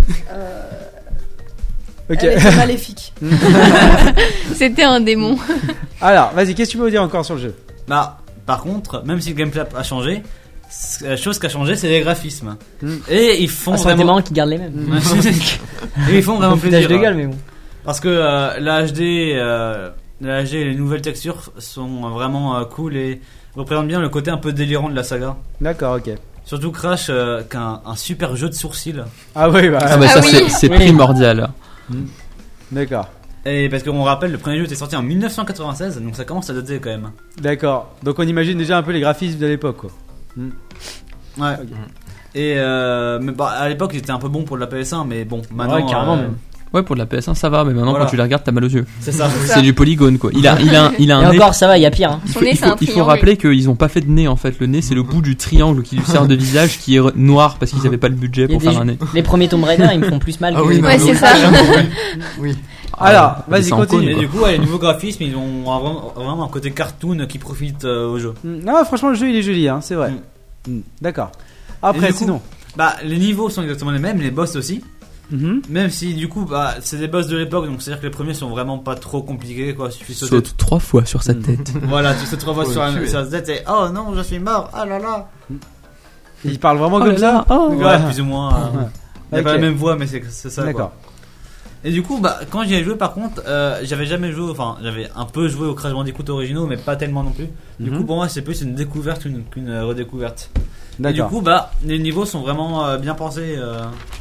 Ok. Elle était maléfique. C'était un démon. Alors, vas-y, qu'est-ce que tu peux me dire encore sur le jeu? Bah, par contre, même si le gameplay a changé, c- la chose qui a changé, c'est les graphismes. Mm. Et ils font Ah, ça aurait été vraiment. marrant qu'ils gardent les mêmes. Et ils font vraiment Foutage plaisir. de gueule mais bon. Parce que euh, la H D, euh, la H D et les nouvelles textures sont vraiment euh, cool et représentent bien le côté un peu délirant de la saga. D'accord, ok. Surtout Crash, euh, qui a un, un super jeu de sourcils. Ah oui, bah. Ah bah Ah ça oui. c'est- c'est Oui. primordial. D'accord. Et parce qu'on rappelle, le premier jeu était sorti en dix-neuf cent quatre-vingt-seize, donc ça commence à dater quand même. D'accord. Donc on imagine déjà un peu les graphismes de l'époque, quoi. Ouais. Et euh, mais bah, à l'époque, il était un peu bon pour la P S un, mais bon, maintenant. Ouais, carrément, euh, même. Ouais, pour de la P S un ça va, mais maintenant Voilà. quand tu la regardes t'as mal aux yeux. C'est ça. C'est ça. C'est du polygone quoi. Il a, il a, il a Et un nez. encore ça va, il y a pire. Hein. Il Son faut, nez, il c'est faut- un il faut triangle. rappeler qu'ils ont pas fait de nez en fait. Le nez c'est le bout du triangle qui lui sert de visage qui est re- noir parce qu'ils avaient pas le budget Il y a pour faire des- un nez. Les premiers Tomb Raider ils me font plus mal Ah que oui, les non, Ouais, non, c'est oui. ça. Oui. Alors, Ah, vas-y, c'est en continue. cône, Et quoi. du coup, ouais, les nouveaux graphismes, ils ont un- vraiment, vraiment un côté cartoon qui profite euh, au jeu. Mm. Non, franchement, le jeu il est joli, hein, c'est vrai. Mm. Mm. D'accord. Et Après, du coup- sinon. Bah, les niveaux sont exactement les mêmes, les boss aussi. Mhm. Même si, du coup, bah, c'est des boss de l'époque, donc c'est-à-dire que les premiers sont vraiment pas trop compliqués, quoi. Il suffit de sauter. Saute trois fois sur sa tête. Voilà, tu sautes trois fois Faut sur le un- tuer. sur la tête et oh non, je suis mort, ah là là. Il parle vraiment Oh comme là ça. là, oh. Ouais, Ouais. plus ou moins. euh, Ouais. Il n'y a pas Ok. la même voix, mais c'est c'est ça. D'accord. Quoi. Et du coup, bah, quand j'y ai joué, par contre, euh, j'avais jamais joué, enfin, j'avais un peu joué au Crash Bandicoot originaux, mais pas tellement non plus. Du Mhm. coup, pour moi, c'est plus une découverte qu'une qu'une euh, redécouverte. Et du D'accord. coup, bah, les niveaux sont vraiment euh, bien pensés. euh,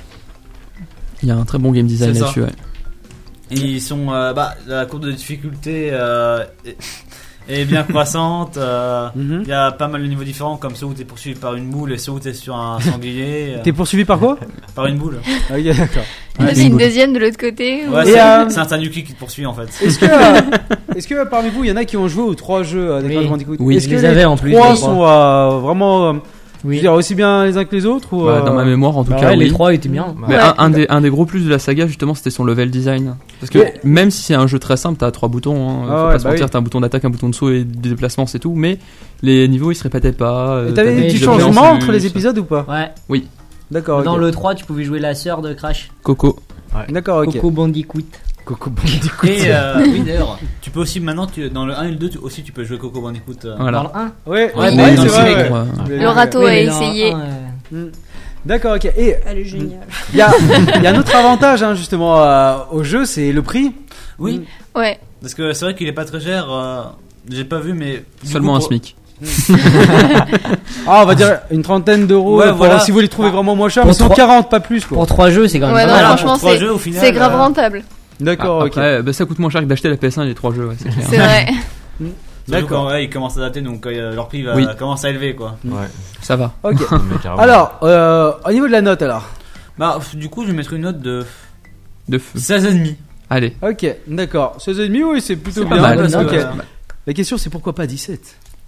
Il y a un très bon game design C'est ça. là-dessus. Ouais. et ils sont, euh, bah, la courbe de difficulté euh, est, est bien croissante. euh, Mhm. Il y a pas mal de niveaux différents, comme ceux où t'es poursuivi par une boule et ceux où t'es sur un sanglier. euh, T'es poursuivi par quoi? par une boule. Ok, d'accord. Il y en a c'est une une deuxième de l'autre côté. Ouais, ou- Et, c'est euh, c'est un Tanuki qui te poursuit en fait. Est-ce que, euh, est-ce que parmi vous, il y en a qui ont joué aux trois jeux euh, des Oui. Crash Bandicoot? Oui, Est-ce je que les les avais en plus, trois les trois. sont euh, vraiment, euh, je veux Oui. dire, aussi bien les uns que les autres ou, Bah, euh, dans ma mémoire en tout Bah cas ouais, les oui. trois étaient bien. Mais Ouais. un, un des, un des gros plus de la saga justement c'était son level design. Parce que Ouais. même si c'est un jeu très simple, t'as trois boutons, hein, faut Ah ouais, pas se bah mentir, oui. t'as un bouton d'attaque, un bouton de saut et des déplacements c'est tout, mais les niveaux ils se répétaient pas. euh, Et t'avais t'avais des petits des changements ambiances entre les plus- épisodes ou pas? Ouais. D'accord, Dans ok. le trois tu pouvais jouer la sœur de Crash. Coco. D'accord, ok. Coco Bandicoot. Coco Bandicoot. Et euh, oui d'ailleurs, tu peux aussi maintenant tu, dans le un et le deux tu, aussi tu peux jouer Coco Bandicoot. euh. Voilà. Dans le un. Ouais, Oui. ouais, Mais c'est dans le vrai. cinq, ouais. ouais. Je l'ai Le vu. râteau Oui, a mais dans le essayé. un, euh, Mm. D'accord, ok. Et Elle est géniale. il y a, il y a un autre avantage, hein, justement, euh, au jeu, c'est le prix. Oui, Ouais. parce que c'est vrai qu'il est pas très cher. euh, J'ai pas vu, mais du Seulement coup, un pour- SMIC. Ah, on va dire une trentaine d'euros. Ouais, pour- voilà. Si vous les trouvez vraiment moins chers, Pour mais sinon trois- quarante, pas plus, quoi. Pour trois jeux, c'est quand même Ouais, pas non, mal. hein. franchement, pour trois c'est jeux, au final, c'est grave euh, rentable. D'accord, Ah, ok. Après, bah, ça coûte moins cher que d'acheter la P S un et les trois jeux, ouais, c'est clair. C'est vrai. Surtout D'accord. quand, ouais, ils commencent à dater, donc euh, leur prix va, Oui. commence à élever quoi. Ouais. Ça va. Ok. Mais carrément. Alors, euh, au niveau de la note, alors. Bah, pff, du coup, je vais mettre une note de De feu. seize virgule cinq. Allez. Ok, d'accord. seize virgule cinq, oui, c'est plutôt C'est bien. pas mal, parce c'est que- pas ok. mal. La question, c'est pourquoi pas dix-sept?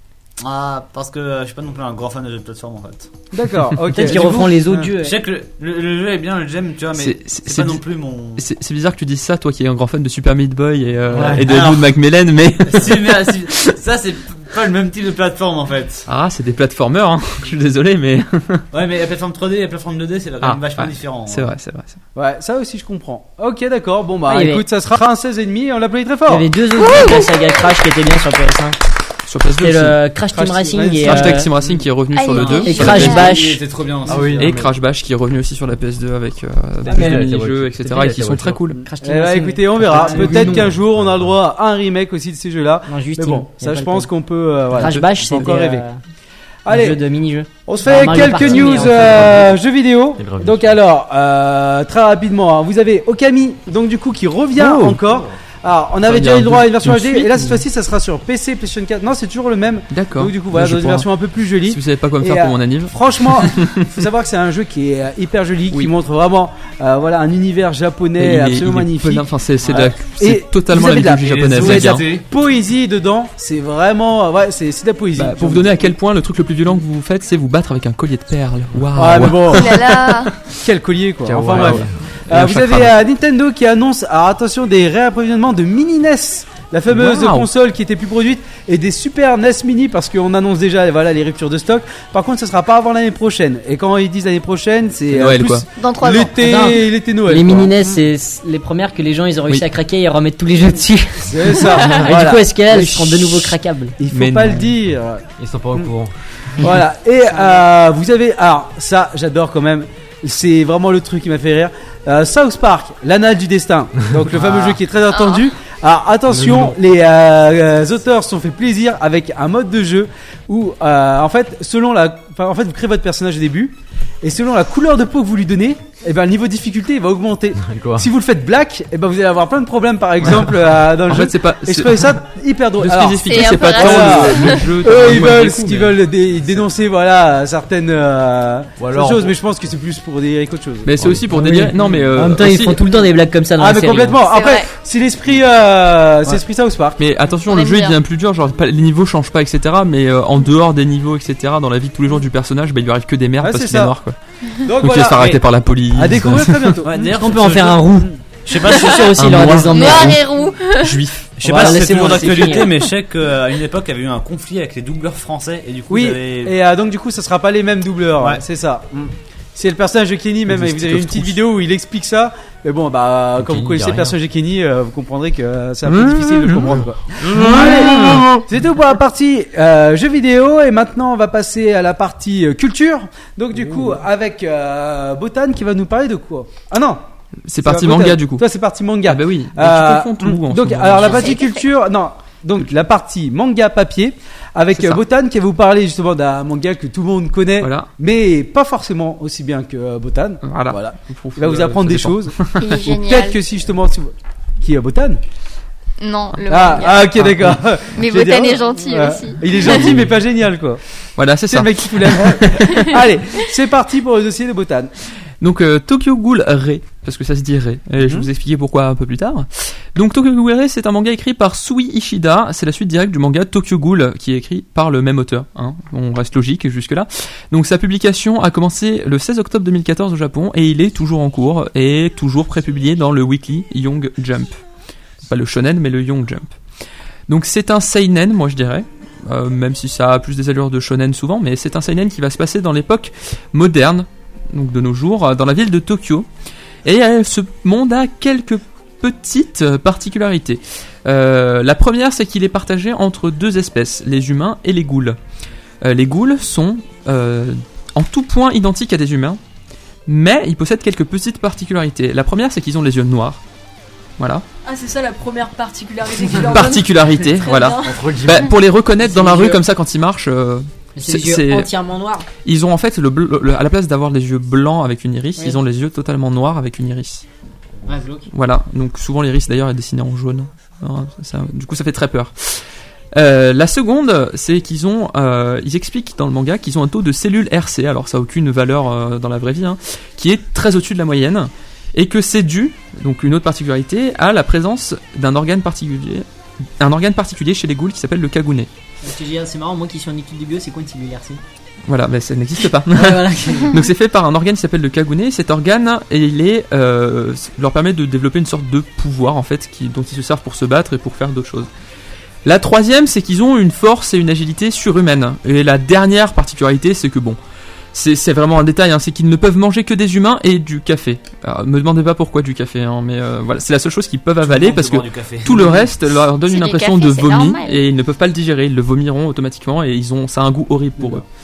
Ah, parce que euh, je suis pas non plus un grand fan de jeux de plateforme en fait. D'accord, ok. Peut-être qu'ils Du refont coup, les autres euh, jeux. Je sais que le, le- le jeu est bien, le j'aime, tu vois, mais C'est- c'est, c'est pas bi- non plus mon. C'est, c'est bizarre que tu dises ça, toi qui es un grand fan de Super Meat Boy et, euh, Ouais. et de Alors- Lou Macmillan, mais. Si, mais, si- ça, c'est pas le même type de plateforme en fait. Ah, c'est des platformers, hein. Je suis désolé, mais. Ouais, mais la plateforme trois D et la plateforme deux D, c'est quand Ah, même vachement ouais. différent. C'est vrai, c'est vrai. c'est vrai. Ouais, ça aussi je comprends. Ok, d'accord. Bon bah Ah, il y avait- écoute, ça sera un seize virgule cinq et on l'applaudit très Il y fort. avait deux autres jeux de la saga Crash qui étaient bien sur P S un. Sur P S deux C'était aussi. le Crash Team Crash Racing Team et, Crash euh, Tag Sim Racing qui est revenu Ah, sur le il deux. était- et sur Crash la P S deux. Bash. Il était trop bien aussi. Ah oui, non, Et mais- Crash Bash qui est revenu aussi sur la P S deux avec euh, Ah, plus mais de la mini-jeux, voiture. et cetera. C'était Et la qui sont voiture. très cool. Crash Eh Team bah, Racing. écoutez, on verra. Ah, Peut-être non. qu'un jour on a le droit à un remake aussi de ces jeux-là. Non, juste Mais bon, il y ça a pas je le pense temps. qu'on peut. euh, voilà. Crash Bash, On peut c'était encore rêver. euh, un Allez, jeu de mini-jeux. on se Ah, fait Mario quelques Party, news mais en fait, euh, jeux vidéo. C'est grave. Donc alors, euh, très rapidement, hein, vous avez Okami, donc du coup qui revient Oh. encore. Alors, on avait Enfin, il y déjà a eu un le droit à une deux- version une H D, suite, et là cette ou- fois-ci ça sera sur P C, PlayStation quatre. Non, c'est toujours le même. D'accord. Donc du coup, voilà, Je dans une pourrais- version un peu plus Si jolie. vous savez pas quoi me Et, faire pour euh, mon anniv. Franchement, faut savoir que c'est un jeu qui est euh, hyper joli, Oui. qui montre vraiment, euh, voilà, un univers japonais Il est- absolument il est magnifique. plein- Enfin, c'est, c'est, de Ouais. la- c'est Et totalement vous la avez de la- mythologie et les japonaise. Vous avez c'est de bien. la poésie dedans, c'est vraiment, ouais, c'est, c'est de la poésie. Bah, pour vous donner à quel point le truc le plus violent que vous faites, c'est vous battre avec un collier de perles. Waouh. Ah mais bon, Oh là là. quel collier quoi. Enfin Kawaii. bref. Et Euh, un vous chakra. avez euh, Nintendo qui annonce, alors attention, des réapprovisionnements de mini N E S, la fameuse Wow. console qui était plus produite, et des super N E S mini parce qu'on annonce déjà, voilà, les ruptures de stock. Par contre, ce sera pas avant l'année prochaine. Et quand ils disent l'année prochaine, c'est C'est euh, Noël, plus quoi. Dans trois ans. l'été, Attends. l'été Noël. Les quoi. mini N E S, c'est c'est les premières que les gens ils ont réussi Oui. à craquer et remettre tous les jeux dessus. C'est ça. Et Voilà. du coup, est-ce qu'elles Mais seront de nouveau craquables? Il faut Mais pas non. le dire. Ils sont pas au courant. Voilà. Et euh, vous avez, alors ça, j'adore quand même. C'est vraiment le truc qui m'a fait rire. Euh, South Park, l'anal du destin. Donc le fameux jeu qui est très attendu. Alors attention, les euh, euh, auteurs se sont fait plaisir avec un mode de jeu où, euh, en fait, selon la, enfin, en fait, vous créez votre personnage au début et selon la couleur de peau que vous lui donnez, et ben le niveau de difficulté il va augmenter. Quoi. Si vous le faites black, et ben vous allez avoir plein de problèmes par exemple euh, dans le En jeu. fait, c'est pas. Et je c'est- trouvais ça hyper drôle. De ce Alors, qu'ils expliquaient, c'est c'est un pas peu tant raciste. le, le jeu. eux ils moi, je veulent m'en ce fous, qu'ils mais- veulent dé- dénoncer, voilà, certaines euh, Ou alors- choses, mais je pense que c'est plus pour des qu'autre chose. Mais c'est aussi pour Oui. délirer. Non, mais. euh, En même temps, ils aussi- font tout le temps des blagues comme ça dans Ah la mais série. complètement. C'est Après, vrai. c'est l'esprit, euh, c'est l'esprit South Park. Mais attention, On le aime jeu il bien. devient plus dur, genre pas- les niveaux changent pas, et cetera. Mais euh, en dehors des niveaux, et cetera, dans la vie de tous les jours du personnage, bah, il lui arrive que des merdes Ouais, parce c'est qu'il ça. est noir, quoi. Donc Donc il va se voilà. faire arrêter par la police. À découvrir très bientôt. Ouais, d'ailleurs, On sur peut en ce faire jeu- un roux. Je sais pas si C'est sûr aussi, Un il aura noir. des emmerdes. Noir et roux. Juif. Je sais Voilà, pas si c'est laissez-moi, toujours c'est d'actualité, fini. mais je sais qu'à une époque, il y avait eu un conflit avec les doubleurs français et du coup, Oui. ils avaient- Et euh, donc du coup, ça sera pas les mêmes doubleurs. Ouais. hein, C'est ça. Mm. C'est le personnage de Kenny, même. Des Vous avez stick une of petite trousse. vidéo où il explique ça. Mais bon, bah, quand Kenny, vous connaissez y a le personnage de Kenny, euh, vous comprendrez que euh, c'est un peu Mmh, difficile de le mmh. comprendre. Quoi. Allez, c'est tout pour la partie euh, jeux vidéo. Et maintenant, on va passer à la partie euh, culture. Donc du coup, avec euh, Botan qui va nous parler de quoi? Ah non. C'est parti Botan. manga du coup. Toi, c'est partie manga. Ah bah oui. Mais Euh, tu confonds tout. en donc, ce moment. alors la Je partie sais. culture, non, donc la partie manga papier avec C'est euh, ça. Botan qui va vous parler justement d'un manga que tout le monde connaît, Voilà. mais pas forcément aussi bien que euh, Botan. Voilà. Voilà. Faut- faut- Il va vous euh, apprendre ça des dépend. choses. Il est Ou génial. peut-être que si justement, si vous- qui est Botan Non, le ah, manga. ah, ok, d'accord. Mais Je vais Botan dire, est gentil ouais. aussi. Il est gentil, mais pas génial, quoi. Voilà, c'est C'est ça. le mec qui fout la Allez, c'est parti pour le dossier de Botan. Donc euh, Tokyo Ghoul Re, parce que ça se dit Re, et je vais Mhm. vous expliquer pourquoi un peu plus tard. Donc Tokyo Ghoul Re, c'est un manga écrit par Sui Ishida, c'est la suite directe du manga Tokyo Ghoul, qui est écrit par le même auteur, hein. On reste logique jusque là. Donc sa publication a commencé le seize octobre deux mille quatorze au Japon, et il est toujours en cours, et toujours prépublié dans le weekly Young Jump. Pas le shonen, mais le Young Jump. Donc c'est un seinen, moi je dirais, euh, même si ça a plus des allures de shonen souvent, mais c'est un seinen qui va se passer dans l'époque moderne, donc de nos jours, euh, dans la ville de Tokyo. Et euh, ce monde a quelques petites euh, particularités. Euh, la première, c'est qu'il est partagé entre deux espèces, les humains et les ghouls. Euh, les ghouls sont euh, en tout point identiques à des humains, mais ils possèdent quelques petites particularités. La première, c'est qu'ils ont les yeux noirs. Voilà. Ah, c'est ça la première particularité que tu leur donnes. Particularité, Très voilà. bien. Entre guillemets. Bah, pour les reconnaître dans la les rue yeux. comme ça quand ils marchent, euh, C'est des C'est- yeux c'est- entièrement noirs. ils ont en fait le, bleu- le- à la place d'avoir les yeux blancs avec une iris, Oui. ils ont les yeux totalement noirs avec une iris. Ouais, glauque. Voilà, donc souvent l'iris d'ailleurs est dessiné en jaune. Alors, ça- du coup, ça fait très peur. Euh, la seconde, c'est qu'ils ont, euh, ils expliquent dans le manga qu'ils ont un taux de cellules R C, alors ça a aucune valeur euh, dans la vraie vie, hein, qui est très au-dessus de la moyenne, et que c'est dû, donc une autre particularité, à la présence d'un organe particulier un organe particulier chez les ghouls qui s'appelle le kagune. C'est marrant, moi qui suis en étude de bio, c'est quoi une cellule R C? Voilà, mais ça n'existe pas. Ouais, voilà. Donc c'est fait par un organe qui s'appelle le kagune. Cet organe, il est, euh, leur permet de développer une sorte de pouvoir en fait, qui, dont ils se servent pour se battre et pour faire d'autres choses. La troisième, c'est qu'ils ont une force et une agilité surhumaines. Et la dernière particularité, c'est que bon, c'est, c'est vraiment un détail, hein, c'est qu'ils ne peuvent manger que des humains et du café. Alors, me demandez pas pourquoi du café, hein, mais euh, voilà, c'est la seule chose qu'ils peuvent avaler parce que tout le reste leur donne C'est une du impression café, de c'est vomi normal. et ils ne peuvent pas le digérer, ils le vomiront automatiquement et ils ont, ça a un goût horrible pour eux.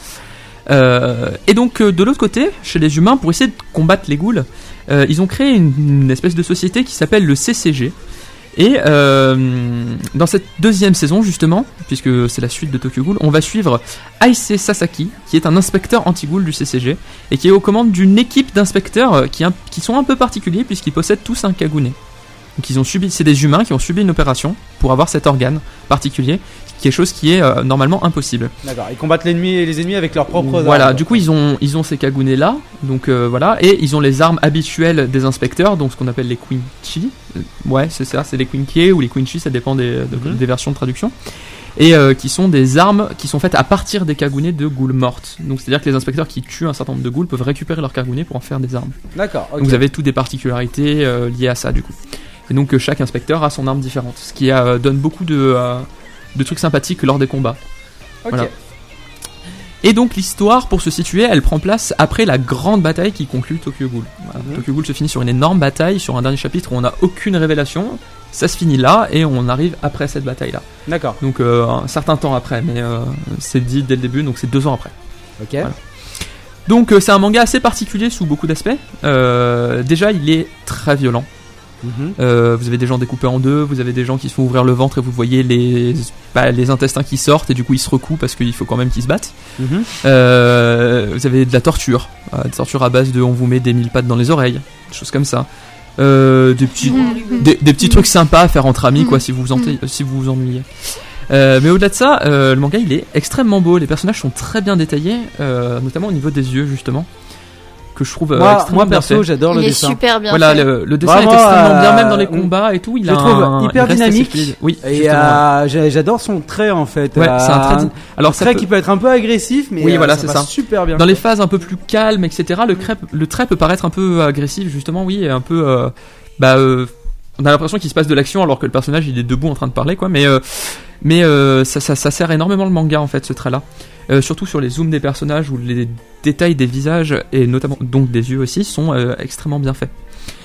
Euh, et donc euh, de l'autre côté, chez les humains, pour essayer de combattre les ghouls, euh, ils ont créé une, une espèce de société qui s'appelle le C C G. Et euh, dans cette deuxième saison justement, puisque c'est la suite de Tokyo Ghoul, on va suivre Aise Sasaki, qui est un inspecteur anti-ghoul du C C G, et qui est aux commandes d'une équipe d'inspecteurs qui, qui sont un peu particuliers puisqu'ils possèdent tous un kagune. Donc ils ont subi, c'est des humains qui ont subi une opération pour avoir cet organe particulier, quelque chose qui est euh, normalement impossible. D'accord, ils combattent l'ennemi et les ennemis avec leurs propres Voilà, armes. du coup ils ont, ils ont ces kagunés là, donc euh, voilà, et ils ont les armes habituelles des inspecteurs, donc ce qu'on appelle les quinchi. Euh, ouais, c'est ça, c'est les quinki ou les quinchi, ça dépend des, de, Mm-hmm. des versions de traduction. Et euh, qui sont des armes qui sont faites à partir des kagunés de ghouls mortes. Donc c'est-à-dire que les inspecteurs qui tuent un certain nombre de ghouls peuvent récupérer leurs kagunés pour en faire des armes. D'accord, ok. Donc vous avez toutes des particularités euh, liées à ça du coup. Et donc euh, chaque inspecteur a son arme différente, ce qui euh, donne beaucoup de, euh, de trucs sympathiques lors des combats. Ok. Voilà. Et donc l'histoire, pour se situer, elle prend place après la grande bataille qui conclut Tokyo Ghoul. Voilà. Mhm. Tokyo Ghoul se finit sur une énorme bataille, sur un dernier chapitre où on n'a aucune révélation. Ça se finit là et on arrive après cette bataille-là. D'accord, Donc euh, un certain temps après, mais euh, c'est dit dès le début, donc c'est deux ans après. ok. Voilà. Donc euh, c'est un manga assez particulier sous beaucoup d'aspects. Euh, déjà, il est très violent. Mhm. Euh, vous avez des gens découpés en deux, vous avez des gens qui se font ouvrir le ventre et vous voyez les, bah, les intestins qui sortent et du coup ils se recouent parce qu'il faut quand même qu'ils se battent. Mhm. Euh, vous avez de la torture, euh, des tortures à base de on vous met des mille pattes dans les oreilles, des choses comme ça. Euh, des petits, Mmh. des, des petits trucs sympas à faire entre amis quoi Mhm. si vous vous, ennuyez- si vous vous ennuyez. Euh, mais au-delà de ça, euh, le manga il est extrêmement beau, les personnages sont très bien détaillés, euh, notamment au niveau des yeux justement, que je trouve euh, Moi, extrêmement moi bien perso, fait. j'adore Il le est dessin. super bien Voilà, fait. le, le dessin Vraiment, est extrêmement bien, euh, même dans les combats et tout. Il je a le trouve un- hyper il reste assez dynamique. fluide. Oui, Et justement. euh, j'ai- j'adore son trait en fait. Ouais, Euh, c'est un trait. di- Alors ça trait peut- qui peut être un peu agressif, mais Oui, euh, voilà, ça c'est passe ça. super bien. dans les phases un peu plus calmes, et cetera. Le, crêpe, le trait peut paraître un peu agressif, justement, oui, et un peu. Euh, bah, euh, on a l'impression qu'il se passe de l'action alors que le personnage il est debout en train de parler, quoi. Mais, euh, mais euh, ça, ça, ça sert énormément le manga en fait, ce trait-là. Euh, surtout sur les zooms des personnages où les détails des visages et notamment donc des yeux aussi sont euh, extrêmement bien faits.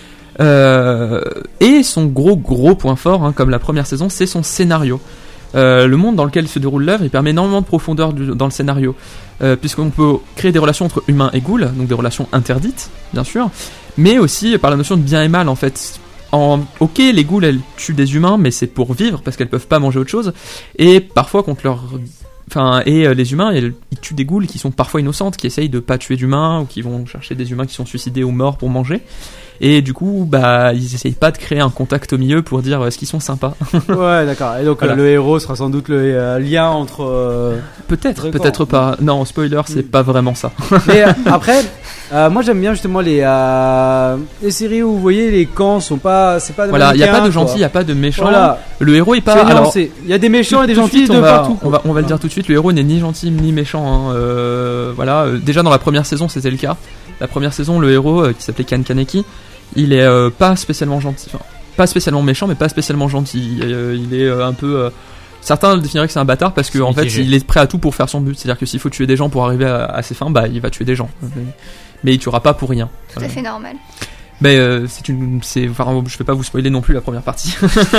Euh, et son gros gros point fort, hein, comme la première saison, c'est son scénario. Euh, le monde dans lequel se déroule l'œuvre, il permet énormément de profondeur du- dans le scénario, euh, puisqu'on peut créer des relations entre humains et ghouls, donc des relations interdites, bien sûr, mais aussi par la notion de bien et mal en fait. En, ok, les ghouls elles tuent des humains, mais c'est pour vivre parce qu'elles peuvent pas manger autre chose, et parfois contre leur Enfin, et euh, les humains, ils, ils tuent des ghouls qui sont parfois innocentes, qui essayent de pas tuer d'humains ou qui vont chercher des humains qui sont suicidés ou morts pour manger. Et du coup, bah, ils essayent pas de créer un contact au milieu pour dire euh, est-ce qu'ils sont sympas. Ouais, d'accord. Et donc Voilà. euh, le héros sera sans doute le euh, lien entre. euh, Peut-être, D'accord. peut-être pas. Non, spoiler, c'est Mm. pas vraiment ça. Mais euh, après, euh, moi j'aime bien justement les euh, les séries où vous voyez les camps sont pas, c'est pas. Voilà, il y a pas de manichéens, gentils, il y a pas de méchants. Voilà. Le héros est C'est pas. Alors, nuancé. Il y a des méchants et des tout de gentils suite, de on va, partout. On va, on va le dire tout de suite. Le héros n'est ni gentil ni méchant. Hein. Euh, voilà. Euh, Déjà dans la première saison, c'était le cas. La première saison, le héros euh, qui s'appelait Kan Kaneki, il est euh, pas spécialement gentil, enfin, pas spécialement méchant, mais pas spécialement gentil. Euh, il est euh, un peu. Euh, certains le définiraient que c'est un bâtard parce que C'est en fait, mitigé. il est prêt à tout pour faire son but. C'est-à-dire que s'il faut tuer des gens pour arriver à, à ses fins, bah il va tuer des gens. Mais il tuera pas pour rien. Tout à fait normal. Mais euh, c'est une, c'est, enfin, je vais pas vous spoiler non plus la première partie.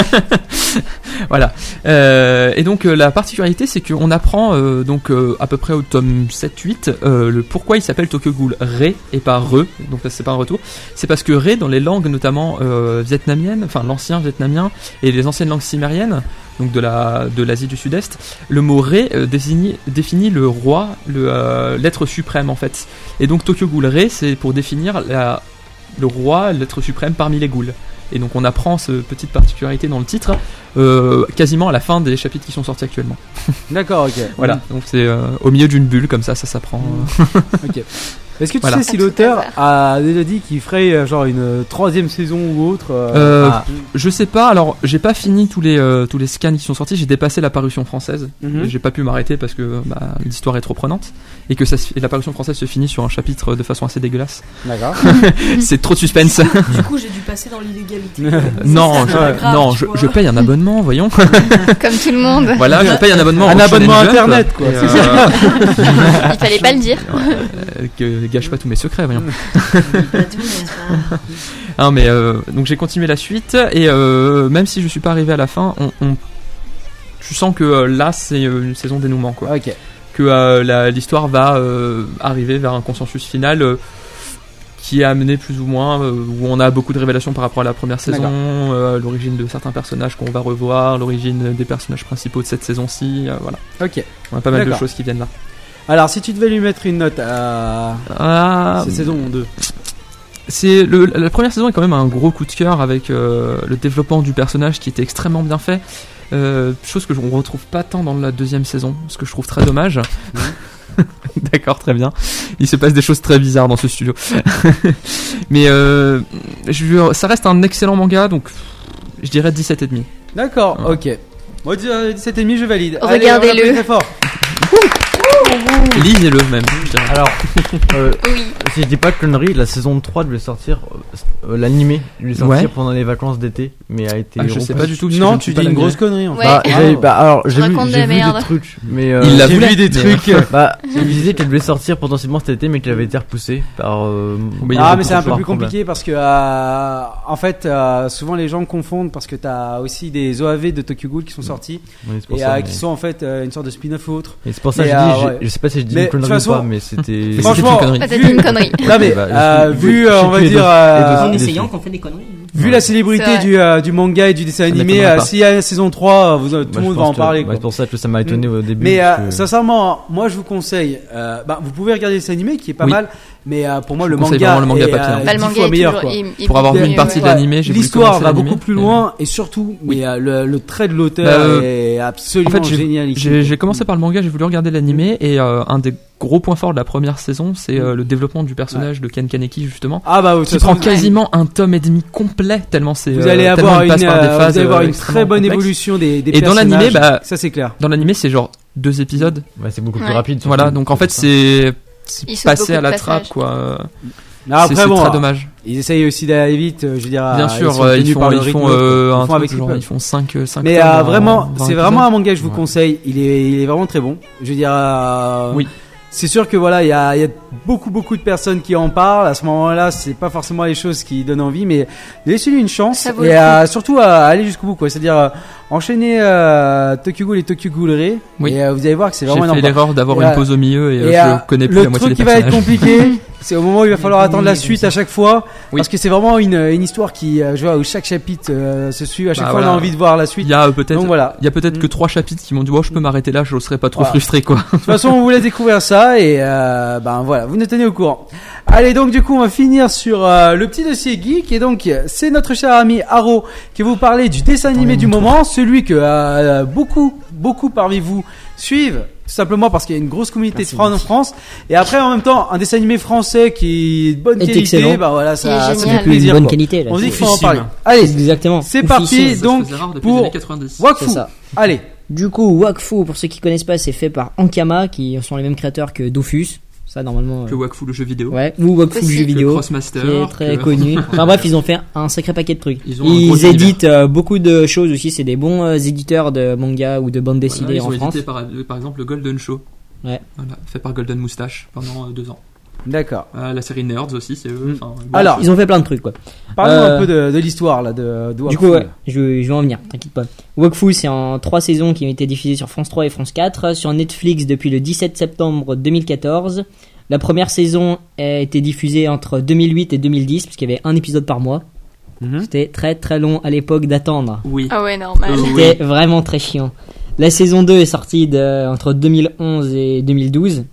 Voilà. Euh, et donc euh, la particularité, c'est qu'on apprend euh, donc euh, à peu près au tome sept huit euh, le pourquoi il s'appelle Tokyo Ghoul Re et pas Re. Donc là, c'est pas un retour. C'est parce que Re, dans les langues notamment euh, vietnamiennes, enfin l'ancien vietnamien et les anciennes langues cimériennes, donc de la de l'Asie du Sud-Est, le mot Re euh, désigne, définit le roi, le euh, l'être suprême en fait. Et donc Tokyo Ghoul Re, c'est pour définir la le roi, l'être suprême parmi les ghouls. Et donc on apprend cette petite particularité dans le titre euh, quasiment à la fin des chapitres qui sont sortis actuellement. D'accord, ok. Voilà, donc c'est euh, au milieu d'une bulle comme ça, ça s'apprend. euh. Ok. Est-ce que tu Voilà. sais si À tout l'auteur hasard. a déjà dit qu'il ferait euh, genre une euh, troisième saison ou autre euh, Euh, Ah. Je sais pas, alors j'ai pas fini tous les, euh, tous les scans qui sont sortis, j'ai dépassé la parution française. Mhm. Et j'ai pas pu m'arrêter parce que bah, l'histoire est trop prenante. Et que ça, se- et la parution française se finit sur un chapitre de façon assez dégueulasse. D'accord. C'est trop de suspense. Du coup, j'ai dû passer dans l'illégalité. non, c'est je, pas grave, non tu je, vois. je paye un abonnement, voyons. Comme tout le monde. Voilà, je paye un abonnement. Un au abonnement Shonen Jump. internet, quoi. Et, C'est euh, Il fallait pas le dire. euh, que gâche pas tous mes secrets, voyons. Pas tout, n'est-ce pas? Hein, mais euh, donc j'ai continué la suite et euh, même si je suis pas arrivé à la fin, on, on tu sens que euh, là c'est euh, une saison dénouement quoi. Ok. Que euh, la- l'histoire va euh, arriver vers un consensus final euh, qui est amené plus ou moins euh, où on a beaucoup de révélations par rapport à la première saison, D'accord. euh, l'origine de certains personnages qu'on va revoir, l'origine des personnages principaux de cette saison-ci, euh, voilà. Ok. On a pas mal de D'accord. choses qui viennent là. Alors, si tu devais lui mettre une note à Ah, cette saison deux. c'est le, la première saison est quand même un gros coup de cœur avec euh, le développement du personnage qui était extrêmement bien fait. Euh, chose que on retrouve pas tant dans la deuxième saison, ce que je trouve très dommage. D'accord, très bien. Il se passe des choses très bizarres dans ce studio. Mais euh, je, ça reste un excellent manga, donc je dirais dix-sept et demi. D'accord, Ouais. ok. Moi, dix-sept et demi, je valide. Regardez-le. Allez, on l'applaudit très fort. Lisez-le même. je dirais. Alors, euh, Oui. si je dis pas de conneries, la saison trois devait sortir, euh, l'animé devait sortir Ouais. pendant les vacances d'été, mais a été. Ah, je sais repoussé. pas du tout. parce que je Non, ne tu suis dis pas une l'animé. grosse connerie en fait. Ouais. Bah, j'ai, bah, alors, j'ai vu, Raconte de j'ai la vu merde. des trucs, mais euh, Il l'a J'ai voulu. vu des trucs. bah, il disait qu'elle devait sortir potentiellement cet été, mais qu'elle avait été repoussée par. Euh, Mais il y a Ah, beaucoup mais c'est un peu de plus problèmes. compliqué parce que, euh, en fait, euh, souvent les gens confondent parce que t'as aussi des O A V de Tokyo Ghoul qui sont sortis Oui, c'est pour et ça, euh, mais- qui sont en fait euh, une sorte de spin-off ou autre. Et c'est pour ça que Mais, je dis, euh, j'ai- ouais. je sais pas si je dis Mais, une de toute connerie ou façon, pas, mais c'était. Mais c'était Franchement, une connerie. Peut-être vu- une connerie. Non mais Bah, je euh, suis- vu, je euh, suis on va tous les dire, deux. euh, En déçu. essayant qu'on fait des conneries. vu la célébrité C'est vrai. du, euh, du manga et du dessin Ça animé, m'étonnerait euh, pas. s'il y a une saison trois, vous, euh, tout Bah, le je monde va pense en que- parler. bah, Quoi. c'est pour ça que ça m'a étonné au début. Mais parce euh, que- sincèrement, moi je vous conseille, euh, bah, vous pouvez regarder cet animé qui est pas Oui. mal, mais euh, pour moi Je le vous conseille manga, vraiment le manga est, papier, hein. euh, Bah, le dix manga fois est meilleur. toujours- Quoi. il- il Pour avoir est vu une mieux, partie ouais. de l'animé, j'ai voulu L'histoire commencer va l'animé. beaucoup plus Et- loin et surtout, mais euh, le, le trait de l'auteur Bah, euh, est absolument En fait, j'ai- génial. ici. j'ai j'ai commencé par le manga, j'ai voulu regarder l'animé et euh, un des gros points forts de la première saison, c'est euh, le développement du personnage de Ken Kaneki justement, Ah bah, de toute qui façon, prend quasiment un tome et demi complet tellement c'est vous euh, allez tellement avoir il une, passe par des euh, phases vous allez avoir euh, une extrêmement très bonne complexes. évolution des, des Et dans personnages. l'animé, bah, ça c'est clair. Dans l'animé, c'est genre deux épisodes. Ouais, c'est beaucoup plus Ouais. rapide. surtout. Voilà, donc en fait ça. c'est c'est Il saute passé beaucoup à la de trappe passages. quoi. Non, C'est après c'est bon, très euh, dommage. ils essayent aussi d'aller vite. euh, Je veux dire, Bien euh, sûr, sont euh, ils tenus font par le ils rythme, font quoi. euh, Ils un font avec truc ce genre qu'ils ils font cinq cinq Mais tomes euh, en vraiment, vingt c'est vraiment épisodes. un manga que je vous Ouais. conseille. Il est, il est vraiment très bon. Je veux dire, euh, Oui. c'est sûr que voilà, il y a, il y a beaucoup, beaucoup de personnes qui en parlent. À ce moment-là, c'est pas forcément les choses qui donnent envie, mais laissez-lui une chance Ça vaut et le euh, surtout à aller jusqu'au bout, quoi. C'est-à-dire euh, enchaîner euh, Tokyo Ghoul et Tokyo Ghoul Re, Oui. et euh, vous allez voir que c'est J'ai vraiment fait énorme. l'erreur d'avoir Et, une euh, pause au milieu et, Et, euh, euh, je connais plus le la moitié truc des qui va être personnages. compliqué, c'est au moment où il va falloir attendre la suite à chaque fois, Oui. parce que c'est vraiment une, une histoire qui, euh, je vois, où chaque chapitre euh, se suit. À chaque Bah, fois, on voilà. a envie de voir la suite. Il y a euh, peut-être Donc voilà. il y a peut-être Mm. que trois chapitres qui m'ont dit oh je peux m'arrêter là, je serais pas trop Voilà. frustré quoi. De toute façon, on vous laisse découvrir ça et euh, ben voilà, vous nous tenez au courant. Allez, donc du coup, on va finir sur euh, le petit dossier geek et donc c'est notre cher ami Haro qui va vous parler du dessin animé du moment, celui que euh, beaucoup, beaucoup parmi vous suivent. Tout simplement parce qu'il y a une grosse communauté Merci, de fans en merci. France et après en même temps un dessin animé français qui est de bonne Est qualité, excellent. bah voilà, ça, Qui est ça génial. fait plaisir. bonne quoi. qualité là. On se dit qu'il faut en Oufissime. parler. Allez, Exactement. c'est Oufissime. parti. donc, Ça se faisait rare depuis pour les années quatre-vingt-dix. Wakfu. C'est ça. Allez. Du coup, Wakfu, pour ceux qui connaissent pas, c'est fait par Ankama, qui sont les mêmes créateurs que Dofus. Ça, normalement. Que euh, Wakfu le jeu vidéo. Ouais, ou Wakfu le Aussi. jeu Que vidéo, Crossmaster. qui est très que- connu. Enfin bref, ils ont fait un sacré paquet de trucs. Ils ont un gros Ils éditent euh, beaucoup de choses aussi. C'est des bons euh, éditeurs de manga ou de bande Voilà, dessinée ils en ont France. édité par, euh, par exemple le Golden Show. Ouais. Voilà, fait par Golden Moustache pendant euh, deux ans. D'accord. Euh, la série Nerds aussi, c'est eux. Mm. Enfin, bon. Alors, Ils ont fait plein de trucs quoi. parlons Euh, un peu de, de l'histoire là de, de Du Wakfu. coup, ouais, je, je vais en venir, t'inquiète pas. Wakfu, c'est en trois saisons qui ont été diffusées sur France trois et France quatre, sur Netflix depuis le dix-sept septembre deux mille quatorze. La première saison a été diffusée entre deux mille huit et deux mille dix, puisqu'il y avait un épisode par mois. Mhm. C'était très très long à l'époque d'attendre. Oui. Ah ouais, normal. Euh, C'était vraiment très chiant. La saison deux est sortie de, entre deux mille onze et deux mille douze.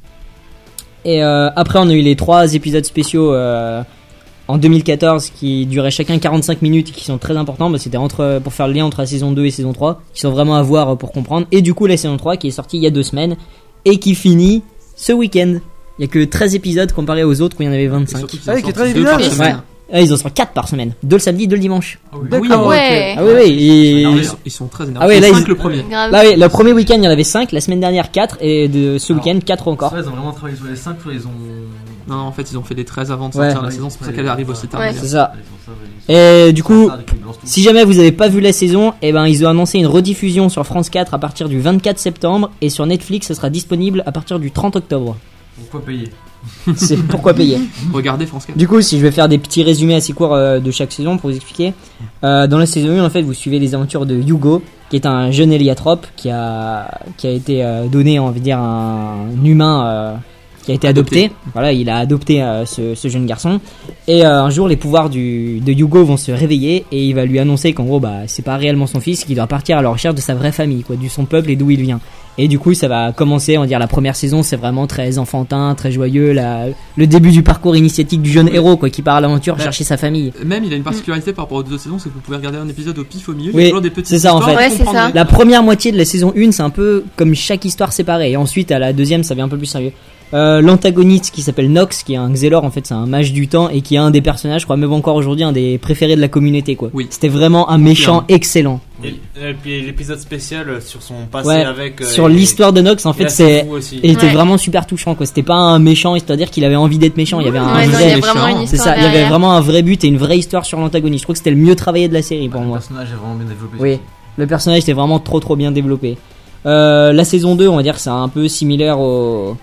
Et euh, après, on a eu les trois épisodes spéciaux euh, en deux mille quatorze qui duraient chacun quarante-cinq minutes et qui sont très importants. Bah, c'était entre, pour faire le lien entre la saison deux et saison trois, qui sont vraiment à voir pour comprendre. Et du coup, la saison trois qui est sortie il y a deux semaines et qui finit ce week-end. Il y a que treize épisodes comparé aux autres où il y en avait vingt-cinq. Surtout qu'ils Ah en oui, qui est sortent très deux par évident. semaine. Ouais. Ah, ils en sortent quatre par semaine. Deux le samedi, deux le dimanche. D'accord. Ouais. Ah oui, oui. Et... Ah oui, ils, sont, ils sont très énervés. Ah ouais, là, cinq ils- le premier. Grave. Là, oui, le premier week-end, il y en avait cinq. La semaine dernière, quatre. Et de ce Alors, week-end, quatre encore. Ouais, ils ont vraiment travaillé sur les cinq, ils ont. Non, en fait, ils ont fait les treize avant de Ouais. sortir la saison, c'est pour ça qu'elle arrive aussi tard. Ouais. d'ailleurs. C'est ça. Ils ont ça, ouais, ils Et du sont coup, ça, avec les blancs, tout. si jamais vous avez pas vu la saison, eh ben, ils ont annoncé une rediffusion sur France quatre à partir du vingt-quatre septembre. Et sur Netflix, ça sera disponible à partir du trente octobre. Pourquoi payer? C'est pourquoi payer. Regardez France quatre. Du coup, si je vais faire des petits résumés assez courts euh, de chaque saison pour vous expliquer. Euh, dans la saison un, en fait, vous suivez les aventures de Hugo, qui est un jeune héliatrope qui a, qui a été euh, donné, on va dire, un humain euh, qui a été adopté. Adopté. Voilà, il a adopté euh, ce, ce jeune garçon. Et euh, un jour, les pouvoirs du, de Hugo vont se réveiller et il va lui annoncer qu'en gros, bah, c'est pas réellement son fils, qu'il doit partir à la recherche de sa vraie famille, quoi, du son peuple et d'où il vient. Et du coup, ça va commencer, on va dire, la première saison, c'est vraiment très enfantin, très joyeux, la, le début du parcours initiatique du jeune héros, quoi, qui part à l'aventure Ouais. chercher sa famille. Même, il a une particularité par rapport aux deux autres saisons, c'est que vous pouvez regarder un épisode au pif au milieu. Il y Oui, a toujours des petites c'est ça, en histoires fait. à Ouais, c'est comprendre. ça. La première moitié de la saison un, c'est un peu comme chaque histoire séparée. Et ensuite, à la deuxième, ça devient un peu plus sérieux. Euh, l'antagoniste qui s'appelle Nox, qui est un Xelor, en fait, c'est un mage du temps et qui est un des personnages, je crois même encore aujourd'hui, un des préférés de la communauté, quoi. Oui. C'était vraiment un méchant excellent. Et, et puis l'épisode spécial sur son passé Ouais, avec. euh, sur et- l'histoire de Nox, en et fait, assez c'est, fou aussi. et était Ouais. vraiment super touchant, quoi. C'était pas un méchant, c'est-à-dire qu'il avait envie d'être méchant. Il y avait un Ouais, non, vrai, il y a méchant. vraiment une c'est histoire ça, il y avait derrière. vraiment un vrai but et une vraie histoire sur l'antagoniste. Je trouve que c'était le mieux travaillé de la série pour Le moi. personnage est vraiment bien développé. Oui, le personnage était vraiment trop trop bien développé. Euh, la saison deux, on va dire que c'est un peu similaire au...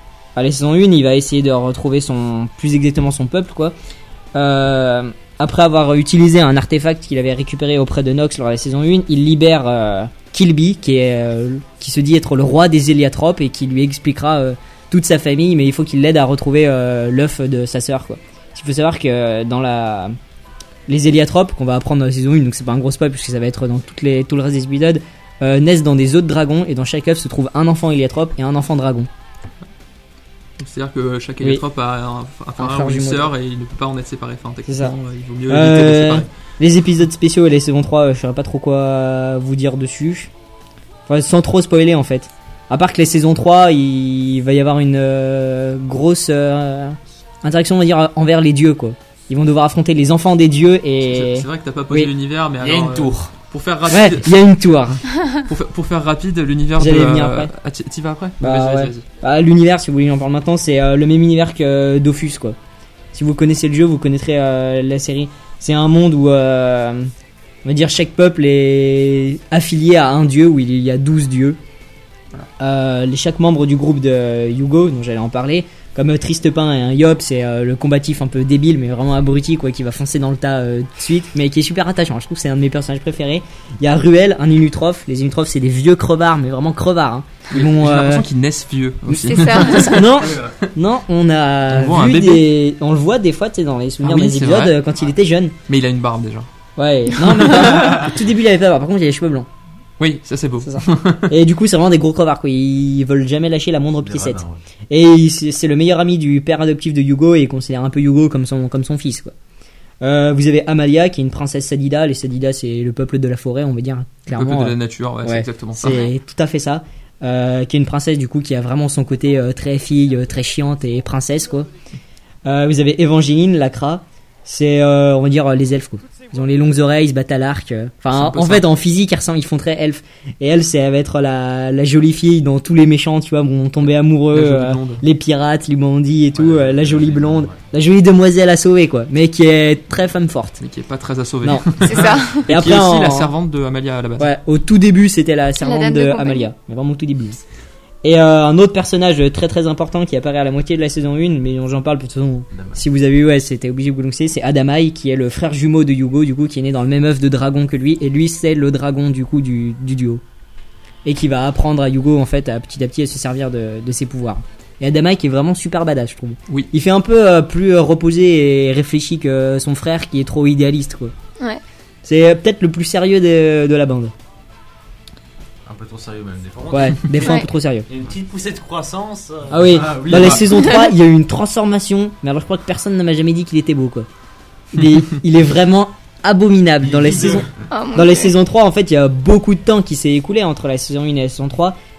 à la saison un, il va essayer de retrouver son plus exactement son peuple, quoi. Euh, après avoir utilisé un artefact qu'il avait récupéré auprès de Nox lors de la saison un, il libère euh, Kilby, qui est euh, qui se dit être le roi des héliatropes et qui lui expliquera euh, toute sa famille, mais il faut qu'il l'aide à retrouver euh, l'œuf de sa sœur, quoi. Il faut savoir que dans la les héliatropes qu'on va apprendre dans la saison un, donc c'est pas un gros spoil puisque ça va être dans toutes les tout le reste des épisodes, euh, naissent dans des œufs de dragon et dans chaque œuf se trouve un enfant héliatrope et un enfant dragon. C'est-à-dire que chaque Oui. héliatrope a un, un Un frère frère ou une jumeau. sœur et il ne peut pas en être séparé. Enfin, C'est ça. techniquement, il vaut mieux éviter de les Euh, séparer. les épisodes spéciaux et les saisons trois, euh, je saurais pas trop quoi vous dire dessus. Enfin, sans trop spoiler en fait. À part que les saisons trois, il va y avoir une euh, grosse euh, interaction, on va dire, envers les dieux, quoi. Ils vont devoir affronter les enfants des dieux C'est et... c'est vrai que t'as pas posé Oui. l'univers, mais Il y a alors, une euh, tour. pour faire Ouais, rapide, il y a une tour. pour, fa- pour faire rapide, l'univers de. J'allais venir après. Ah, t'y t'y vas après Bah, Vas-y, vas-y, ouais. vas-y. Ah, l'univers, si vous voulez, j'en parle maintenant, c'est euh, le même univers que euh, Dofus, quoi. Si vous connaissez le jeu, vous connaîtrez euh, la série. C'est un monde où, euh, on va dire, chaque peuple est affilié à un dieu, où il y a douze dieux. Euh, les, chaque membre du groupe de Hugo, dont j'allais en parler, comme euh, Tristepin et un Yop, c'est euh, le combatif un peu débile, mais vraiment abruti, quoi, qui va foncer dans le tas euh, tout de suite, mais qui est super attachant. Je trouve que c'est un de mes personnages préférés. Il y a Ruel, un Inutrophe. Les Inutrophes, c'est des vieux crevards, mais vraiment crevards. Hein. Ils vont, J'ai euh, l'impression qu'ils naissent vieux aussi. C'est ça. non, non, on a On voit un vu bébé. des, on le voit des fois, tu sais, dans les souvenirs Ah oui, des c'est épisodes vrai. euh, quand il était jeune. Mais il a une barbe déjà. Ouais, non, mais pas. Au tout début, il avait pas de barbe. Par contre, il a les cheveux blancs. Oui, ça c'est beau. C'est ça. Et du coup, c'est vraiment des gros crevards, quoi. Ils veulent jamais lâcher la moindre Des piécette. radins, ouais. Et il- c'est c'est le meilleur ami du père adoptif de Hugo et il considère un peu Hugo comme son, comme son fils, quoi. Euh, vous avez Amalia, qui est une princesse Sadida. Les Sadida, c'est le peuple de la forêt, on va dire, Le clairement. peuple de la euh, nature, ouais, c'est ouais. exactement ça. C'est tout à fait ça. Euh, qui est une princesse du coup qui a vraiment son côté euh, très fille, euh, très chiante et princesse, quoi. Euh, vous avez Evangeline, Lacra. C'est euh, on va dire euh, les elfes, quoi. Ils ont les longues oreilles, ils se battent à l'arc. euh. C'est Enfin, un peu en ça. fait, en physique, ils ressemblent, ils font très elfes. Et elle, c'est elle va être la, la jolie fille dont tous les méchants, tu vois, vont tomber amoureux. La jolie euh, blonde. les pirates, les bandits et tout. Ouais, euh, la jolie blonde, ouais. la jolie demoiselle à sauver, quoi. Mais qui est très femme forte. Mais qui est pas très à sauver. Non. C'est ça. Et Qui est aussi en- la servante de Amalia à la base. Ouais, au tout début, c'était la servante dame de de, compagnie. Amalia. Mais vraiment au tout début. Et euh, un autre personnage très très important qui apparaît à la moitié de la saison un, mais dont j'en parle, de toute façon, Adamai. si vous avez vu, ouais, c'était obligé de vous lancer, c'est Adamai, qui est le frère jumeau de Hugo, du coup, qui est né dans le même œuf de dragon que lui, et lui, c'est le dragon, du coup, du, du duo. Et qui va apprendre à Hugo, en fait, à petit à petit à se servir de, de ses pouvoirs. Et Adamai qui est vraiment super badass, je trouve. Oui. Il fait un peu euh, plus euh, reposé et réfléchi que son frère, qui est trop idéaliste, quoi. Ouais. C'est euh, peut-être le plus sérieux de, de la bande. Un peu trop sérieux même des fois. Ouais, des fois un Ouais. peu trop sérieux. Il y a une petite poussée de croissance. euh, Ah oui, Ah oui, dans la bah. saison trois, il y a eu une transformation. Mais alors, je crois que personne ne m'a jamais dit qu'il était beau, quoi. Il est, il est vraiment abominable. Dans les saisons, Oh, mon dans les Dieu. saisons trois, en fait, il y a beaucoup de temps qui s'est écoulé entre la saison un et la saison trois.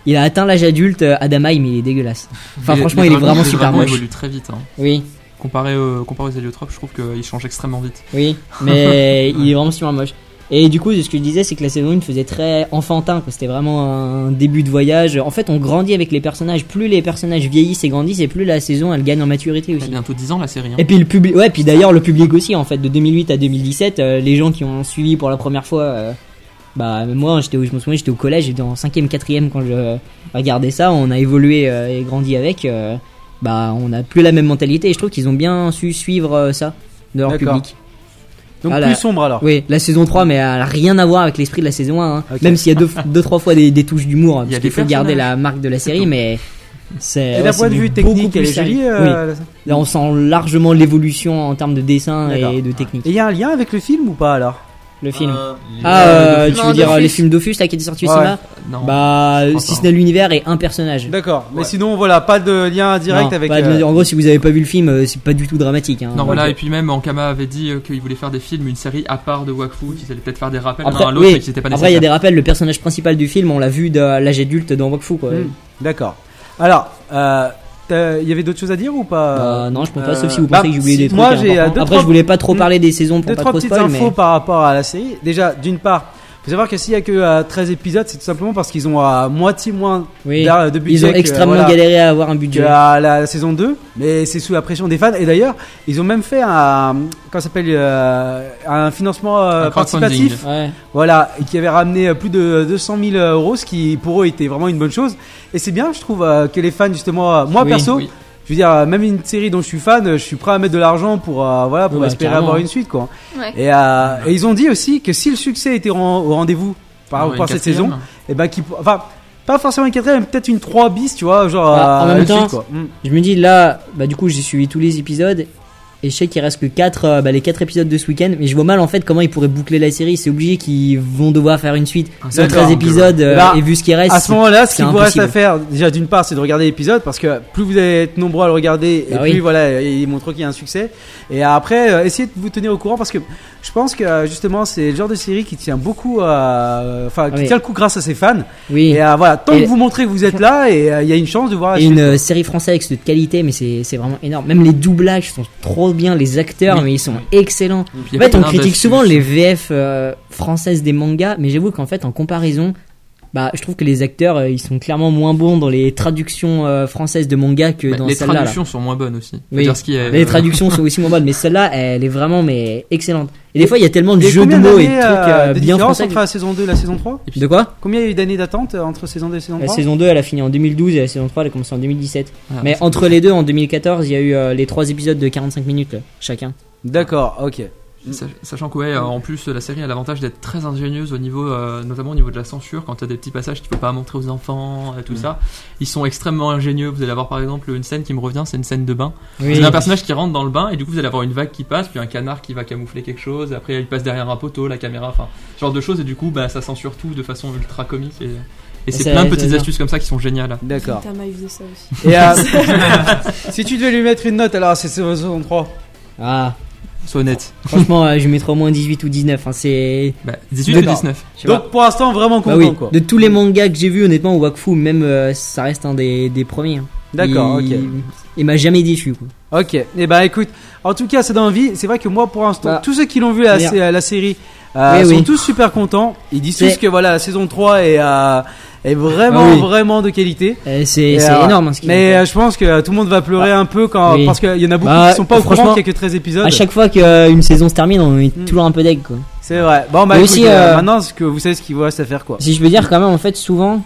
il a atteint l'âge adulte. Adamaï, mais il est dégueulasse. Enfin, Mais franchement, les il est dragons, vraiment les super dragons moche. évoluent très vite. Hein. Oui, Comparé, euh, comparé aux héliotropes, je trouve qu'il change extrêmement vite. oui, mais il est vraiment super moche. Et du coup, ce que je disais, c'est que la saison un faisait très enfantin, quoi. C'était vraiment un début de voyage. En fait, on grandit avec les personnages. Plus les personnages vieillissent et grandissent, et plus la saison elle gagne en maturité Il y aussi. a bientôt dix ans la série. Hein. Et puis le public, ouais, puis d'ailleurs le public aussi en fait, de deux mille huit à deux mille dix-sept, euh, les gens qui ont suivi pour la première fois, euh, bah moi j'étais, au- je me souviens, j'étais au collège, j'étais en cinquième, quatrième quand je regardais ça, on a évolué euh, et grandi avec, euh, bah on a plus la même mentalité et je trouve qu'ils ont bien su suivre euh, ça de leur D'accord. public. Donc Ah, plus là. sombre alors. Oui, la saison trois, mais elle a rien à voir avec l'esprit de la saison un, hein. Ok. Même s'il y a deux, deux trois fois des, des touches d'humour, hein, Il y a parce qu'il des faut garder personnages. la marque de la série, mais c'est. Et ouais, d'un c'est point de du vue beaucoup technique, plus elle est sérieux. jolie. Oui. euh, la- Là, on sent largement l'évolution en termes de dessin D'accord. et de technique. Et il y a un lien avec le film ou pas alors? Le film. Euh, Ah, euh, Non, tu veux dire Dofus. les films Dofus là qui étaient sortis au Ouais. cinéma? Non. Bah, je crois si pas. ce n'est l'univers et un personnage. D'accord. Mais Ouais. sinon voilà, pas de lien direct Non, avec. pas de- euh, En gros, si vous avez pas vu le film, euh, c'est pas du tout dramatique. Hein. Non, Ok. voilà, et puis même Ankama avait dit euh, qu'il voulait faire des films, une série à part de Wakfu, qu'ils allaient peut-être faire des rappels Après, l'un à l'autre, oui. mais qu'ils n'étaient pas Après, il y a nécessaires. des rappels. Le personnage principal du film, on l'a vu de l'âge adulte dans Wakfu, quoi. Hmm, D'accord. Alors, euh, t'as- il y avait d'autres choses à dire ou pas? Bah, non, je pense pas, Euh, sauf si vous bah, pensez que j'ai oublié si- des trucs. moi, hein, j'ai, euh, importants. deux, Après, trois- je voulais pas trop Hmm. parler des saisons pour Deux, pas trois trop petites spoil, infos mais. par rapport à la série. Déjà, d'une part, faut savoir que s'il y a que euh, treize épisodes, c'est tout simplement parce qu'ils ont à moitié moins Oui. d'ar- de budget. Ils ont que, extrêmement voilà, galéré à avoir un que budget. la, la- la saison deux, mais c'est sous la pression des fans. Et d'ailleurs, ils ont même fait un, comment ça s'appelle, euh, un financement euh, Un crowdfunding. participatif. Ouais. Voilà, et qui avait ramené euh, plus de deux cent mille euros, ce qui pour eux était vraiment une bonne chose. Et c'est bien, je trouve, euh, que les fans, justement, euh, moi Oui, perso, oui. je veux dire, euh, même une série dont je suis fan, euh, je suis prêt à mettre de l'argent pour, euh, voilà, pour Ouais, espérer carrément. avoir une suite, quoi. Ouais. Et, euh, et ils ont dit aussi que si le succès était ren- au rendez-vous par Ouais, rapport à une cette saison, quatrième. et ben, qui, enfin, pas forcément une quatrième, mais peut-être une trois bis, tu vois, genre. Bah, en euh, même une temps, suite, quoi. Mm. Je me dis là, bah du coup j'ai suivi tous les épisodes et je sais qu'il reste que quatre, bah, les quatre épisodes de ce week-end, mais je vois mal en fait comment ils pourraient boucler la série. C'est obligé qu'ils vont devoir faire une suite. Un Sur D'accord. treize épisodes euh, Bah, et vu ce qui reste. À ce moment-là, ce c'est qu'il vous reste à impossible. faire, déjà d'une part, c'est de regarder l'épisode parce que plus vous allez être nombreux à le regarder, Bah et plus oui. voilà, ils montrent qu'il y a un succès. Et après, euh, essayez de vous tenir au courant parce que je pense que euh, justement, c'est le genre de série qui tient beaucoup, à- enfin, qui Oui. tient le coup grâce à ses fans. Oui. Et euh, voilà, tant Et- que vous montrez que vous êtes là, et euh, il y a une chance de voir la Et suite. une euh, série française avec cette qualité, mais c'est c'est vraiment énorme. Même les doublages sont trop bien, les acteurs, Oui. mais ils sont excellents. Puis il y En a fait, on plein critique d'astuces. souvent les V F euh, françaises des mangas, mais j'avoue qu'en fait, en comparaison, bah, je trouve que les acteurs, euh, ils sont clairement moins bons dans les traductions euh, françaises de mangas que Bah, dans les celle-là. là. traductions sont moins bonnes aussi. Faut Oui. dire ce qui est, Les euh, traductions sont aussi moins bonnes, mais celle-là, elle est vraiment mais excellente. Et des fois, il y a tellement de Et jeux de combien mots et de d'années, trucs euh, euh, de bien différence français. entre la saison deux et la saison trois? De quoi Combien il y a eu d'années d'attente euh, entre saison deux et saison La trois? saison deux, elle a fini en deux mille douze et la saison trois, elle a commencé en deux mille dix-sept. ah, Mais c'est- entre les deux, en deux mille quatorze, il y a eu euh, les trois épisodes de quarante-cinq minutes là, chacun. D'accord, ok. Sach- Sachant que ouais, euh, en plus la série a l'avantage d'être très ingénieuse au niveau, euh, notamment au niveau de la censure, quand il y a des petits passages qu'il faut pas montrer aux enfants et tout ça. Ils sont extrêmement ingénieux. Vous allez avoir par exemple une scène qui me revient, c'est une scène de bain. Vous avez un personnage qui rentre dans le bain et du coup vous allez avoir une vague qui passe, puis un canard qui va camoufler quelque chose. Et après il passe derrière un poteau, la caméra, enfin ce genre de choses. Et du coup bah ça censure tout de façon ultra comique et, et c'est Ça- plein de ça petites vient. astuces comme ça qui sont géniales. D'accord. Gintama, il faisait ça aussi. Et euh, si tu devais lui mettre une note, alors c'est saison trois. Ah, Sois honnête. franchement, euh, je mettrais au moins dix-huit ou dix-neuf. Hein, c'est. Bah, dix-huit ou D'accord. dix-neuf. je sais pas. Donc pour l'instant, vraiment Bah content, oui, quoi. de tous les mangas que j'ai vus, honnêtement, Wakfu, même euh, ça reste un des, des premiers. hein. D'accord, il, ok. Il m'a jamais déçu. Quoi. Ok, et bah écoute, en tout cas, ça donne envie. C'est vrai que moi, pour l'instant, Bah, tous ceux qui l'ont vu la, merde. sé- la série euh, Oui, sont oui. tous super contents. Ils disent C'est- tous que voilà, la saison trois est, euh, est vraiment, Ah oui. vraiment de qualité. Euh, c'est Et, c'est euh, énorme. Hein, ce qu'ils ont Mais fait. euh, je pense que tout le monde va pleurer un peu quand, Oui. parce qu'il y en a beaucoup Bah, qui sont pas au courant franchement, qu'il y a que treize épisodes. À chaque fois qu'une saison se termine, on est Mm. toujours un peu deg. Quoi. C'est vrai. Bon, bah Mais écoute, aussi, euh, euh, maintenant, ce que vous savez ce qu'il vous reste à faire, quoi. Si je veux dire, quand même, en fait, souvent,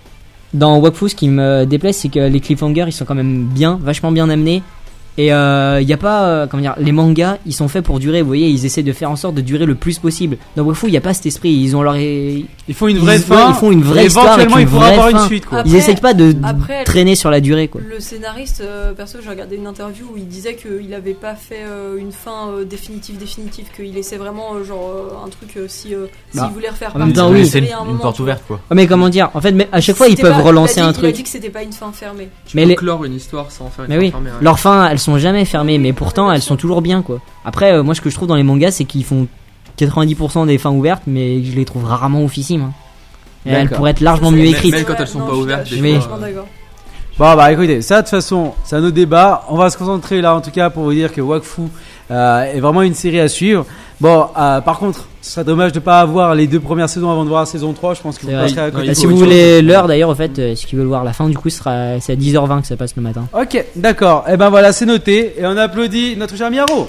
dans Wakfu, ce qui me déplaise, c'est que les cliffhangers, ils sont quand même bien, vachement bien amenés. Et il euh, y a pas, euh, comment dire, les mangas, ils sont faits pour durer. Vous voyez, ils essaient de faire en sorte de durer le plus possible. Dans Wakfu, il y a pas cet esprit. Ils ont leur, ils Ils font une vraie Ils- fin. ouais, ils font une vraie et histoire avec éventuellement, une il pourra vraie avoir une fin. suite, quoi. Après- essayent pas de après, traîner sur la durée, quoi. Le scénariste, euh, perso, j'ai regardé une interview où il disait qu'il avait pas fait euh, une fin euh, définitive, définitive, qu'il laissait vraiment euh, genre euh, un truc euh, si euh, s'il Bah, voulait refaire en même partie temps, de la oui. C'est série une, à un une moment, porte tu vois. ouverte quoi. Ouais, mais comment dire, en fait, mais à chaque fois, ils C'était peuvent pas- relancer il a un dit- Il a truc. dit que c'était pas une fin fermée. Tu Mais peux les- clore une histoire sans faire une Mais fin oui, fermée, ouais. leurs fins, elles sont jamais fermées, mais pourtant, elles sont toujours bien, quoi. Après, euh, moi, ce que je trouve dans les mangas, c'est qu'ils font quatre-vingt-dix pour cent des fins ouvertes, mais je les trouve rarement oufissimes. hein. Et elle D'accord. pourrait être largement Ça, mieux c'est- écrite. Même quand Ouais, elles sont non, pas je suis ouvertes, d'a- Je des suis fois. vachement d'accord. Bon bah écoutez, ça de toute façon, c'est un autre débat. On va se concentrer là en tout cas pour vous dire que Wakfu euh, est vraiment une série à suivre. Bon, euh, par contre, ce serait dommage de pas avoir les deux premières saisons avant de voir la saison trois. Je pense que vous C'est vrai. passerez à Ouais, côté. il de Si faut vous une voulez chose. l'heure d'ailleurs, en fait, euh, si tu veux voir la fin, du coup, ce sera, c'est à dix heures vingt que ça passe le matin. Ok, d'accord. Et ben voilà, c'est noté. Et on applaudit notre cher Miaro.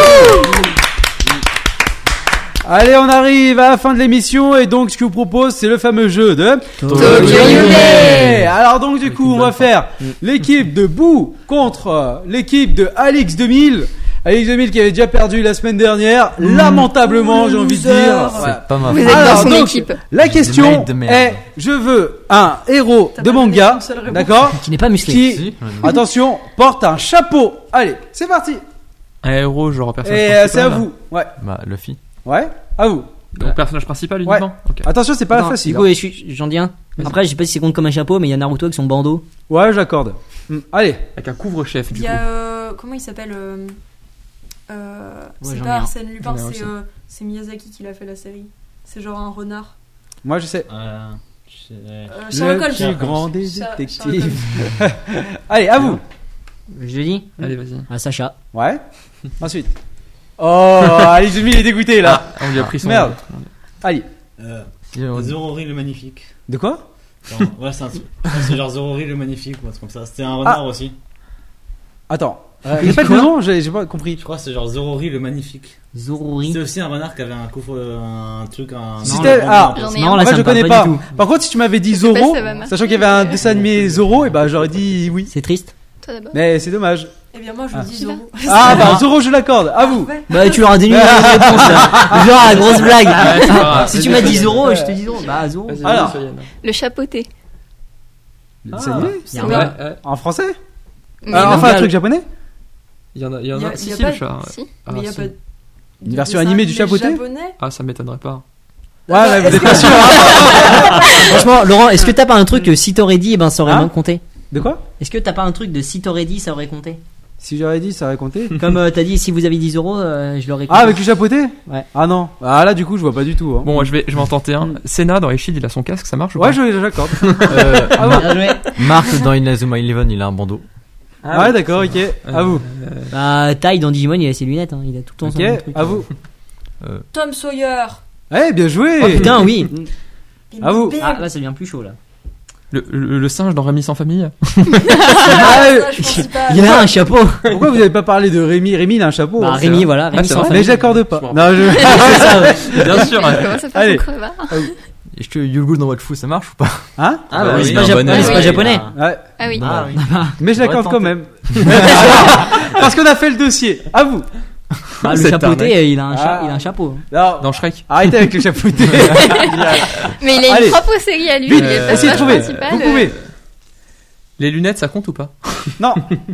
Allez, on arrive à la fin de l'émission. Et donc, ce que je vous propose, c'est le fameux jeu de Tokyo Yume. Alors donc, du coup, on va faire l'équipe de Boo contre euh, l'équipe de Alix deux mille. Alix deux mille qui avait déjà perdu la semaine dernière. Lamentablement, j'ai envie de dire. C'est Voilà. pas ma Vous faute. êtes dans Alors, son donc, équipe. La question Des mails de merde. est, je veux un héros T'as de pas donné manga, une seule réponse. d'accord, Qui n'est pas musclé. qui, Si, attention, porte un chapeau. Allez, c'est parti. Un héros, genre personnage Et euh, principal. c'est à vous. Ouais, Bah, Luffy. ouais, à vous. Donc personnage principal Ouais. uniquement. Ok. Attention, c'est pas Non, facile. Du coup, hein. je suis- j'en dis un. Vas-y. Après, je sais pas si c'est compte comme un chapeau, mais il y a Naruto avec son bandeau. Ouais, j'accorde. Hmm, Allez, Avec un couvre-chef du Il y coup. a. euh, comment il s'appelle euh, euh, Ouais, C'est j'en ai pas un. Arsène Lupin, J'en ai un c'est aussi. euh, c'est Miyazaki qui l'a fait la série. C'est genre un renard. moi je sais. Euh, je- Euh, Sherlock Le Holmes. plus grand des Sher- détectives. Allez, à vous. Je le dis Allez, vas-y. à Sacha. Ouais. Ensuite. Oh, Alix deux mille est dégoûté là. Ah, on lui a pris son. Merde. Allez. Euh, Si, on- Zorori le magnifique. De quoi? Genre, ouais, c'est un truc. je pense que c'est genre Zorori le magnifique ou un truc comme ça. C'était un renard aussi. Attends. Euh, répète le nom, j'ai j'ai pas compris. Je crois que c'est genre Zorori le magnifique. Zorori. C'est aussi un renard qui avait un coffre, un truc, un. Si un- t'es- un- ah. J'en ai Non, un. là, En fait, ça je me parle connais pas pas. du tout. Par contre, si tu m'avais dit sais pas Zoro, si ça va marcher. sachant qu'il y avait un dessin animé Zoro, et bah j'aurais dit oui. C'est triste. Toi d'abord. Mais c'est dommage. Eh bien, moi je Ah. dis Zoro. Ah bah Zoro, je l'accorde. À vous. Ouais. Bah, tu leur as donné une réponse là. Genre, la grosse blague. Ouais, c'est pas grave. Si tu m'as dit Zoro, je te dis Zoro. Bah, Zoro. Vas-y, Alors. vas-y, Soyane. Le chapeauté. C'est animé Il y a Oui. un Ouais, gars. ouais. en français? Mais Ah, non. enfin, un Manga. truc japonais? Il y en a, il y en Il y a- a. il Si, y a si, pas- le chat. Si. Ah, Mais il y a si. pas. Une version animée du chapeauté japonais. Ah, ça m'étonnerait pas. Ouais, ouais, vous est-ce êtes que- pas sûr. hein. Franchement, Laurent, est-ce que t'as pas un truc que si t'aurais dit, eh ben ça aurait Hein moins compté? De quoi? Est-ce que t'as pas un truc de si t'aurais dit, ça aurait compté? Si j'aurais dit, ça aurait compté. Comme euh, t'as dit, si vous avez dix euros, euh, je l'aurais Ah, compté. avec le chapeauté? Ouais. Ah non. Ah là, du coup, je vois pas du tout. Hein. Bon, moi, je vais, je vais en tenter un. Senna dans Shield, il a son casque, ça marche ou Ouais, pas je j'accorde. Euh, Ah bon. Bien joué. Marc dans Inazuma Eleven, il a un bandeau. Ah, ouais, d'accord, ok. À vous. Bah, Ty dans Digimon, il a ses lunettes, hein. Il a tout le temps son Ok, truc. à vous. Tom Sawyer. Eh, bien joué. Oh putain, oui. À vous. Bim, bim. Ah, là, ça devient plus chaud là. Le, le, le singe dans Rémi sans famille. Ah, euh, Personnage principal. Il a un chapeau. pourquoi vous avez pas parlé de Rémi? Rémi, il a un chapeau. Bah, hein. Rémi, voilà. Rémi c'est sans vrai. Mais famille. j'accorde pas. Je m'en Non, je. C'est ça, ouais. Bien sûr. Comment ça fait Allez. son crevard? Et je te Yulgoul dans Watchful, ça marche ou pas? Hein? Ah, bah bah, oui, c'est il pas, a un jap- bon ouais, c'est œil. pas japonais. Ouais. Ah oui. Ah, oui. Mais je l'accorde Ouais, quand tenter. même. Parce qu'on a fait le dossier. À vous. Bah, le Cette chapeauté, arnaque. euh, il a un, cha- Ah. il a un chapeau. Non. Dans Shrek. Arrêtez avec le chapeauté. Mais il a Allez. une propre série à lui. Vite, il est le essayez de personnage trouver. principal, Vous euh, pouvez. Les lunettes, ça compte ou pas Non.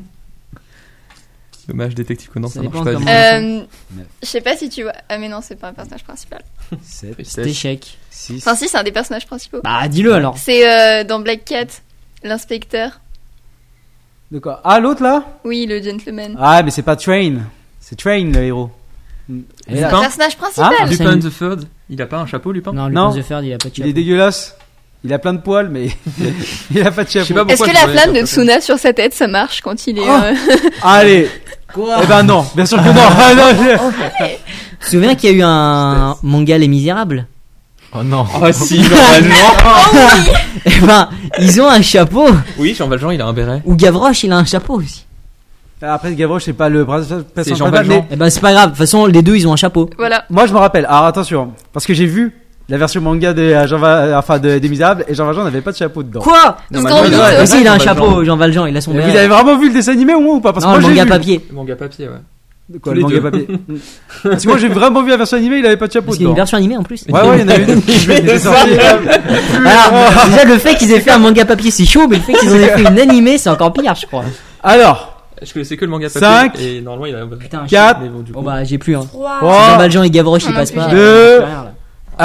Dommage, détective Conan, ça, Ça marche dépend pas. comment- du Euh, je sais pas si tu vois. Ah mais non, c'est pas un personnage principal. sept, tout. C'est échec. six. Enfin si, c'est un des personnages principaux. Bah, dis-le alors. C'est euh, dans Black Cat, l'inspecteur. De quoi? Ah, l'autre là? Oui, le gentleman. Ah, mais c'est pas Train. C'est Train le héros. Et C'est là, un Lupin. personnage principal. Ah, Lupin the Third, il a pas un chapeau, Lupin Non, Non. Lupin the Third, il a pas de il chapeau. est dégueulasse. Il a plein de poils, mais il a pas de Je sais chapeau. pas Est-ce pourquoi que je la voyais flamme ça de comme Tsuna sur sa tête, ça marche quand il est... Oh. euh, Allez. Quoi? Eh ben non, bien sûr que non. Ah, non, je- Tu te souviens qu'il y a eu un manga Les Misérables? Oh non. Ah si, normalement. Eh ben, ils ont un chapeau. Oui, Jean Valjean, il a un béret. Ou Gavroche, il a un chapeau aussi. Après, Gavroche, c'est pas le personnage C'est Jean principal, Valjean. mais Eh ben, c'est pas grave. De toute façon, les deux, ils ont un chapeau. Voilà. moi, je me rappelle. Alors attention, parce que j'ai vu la version manga de Jean Va- enfin de des Misérables et Jean Valjean n'avait pas de chapeau dedans. Quoi? Normalement, Ouais, il ouais, a- aussi, il a un Jean Valjean. chapeau, Jean Valjean, il a son Mais vous béret. avez vraiment vu le dessin animé au moins ou pas? Parce que Non, moi, le j'ai manga vu. papier. Manga papier, ouais. De quoi, Tous le les manga deux. papier. Mm. Parce que moi, j'ai vraiment vu la version animée, il avait pas de chapeau Parce qu'il y a dedans. une version animée en plus. Ouais, ouais, il y en a une. qui était sortie. Alors, déjà, le fait qu'ils aient fait un manga papier, c'est chaud, mais le fait qu'ils en aient fait une animée, c'est encore pire, je crois. Alors, Je connaissais que le manga papier. Cinq. Et normalement, il a un béret. Putain, quatre, Mais bon, du coup. Bon, bah, j'ai plus, hein. trois. Oh. Jean Valjean et Gavroche, ils Non, passent plus, pas. j'ai- Deux. J'ai rien, là.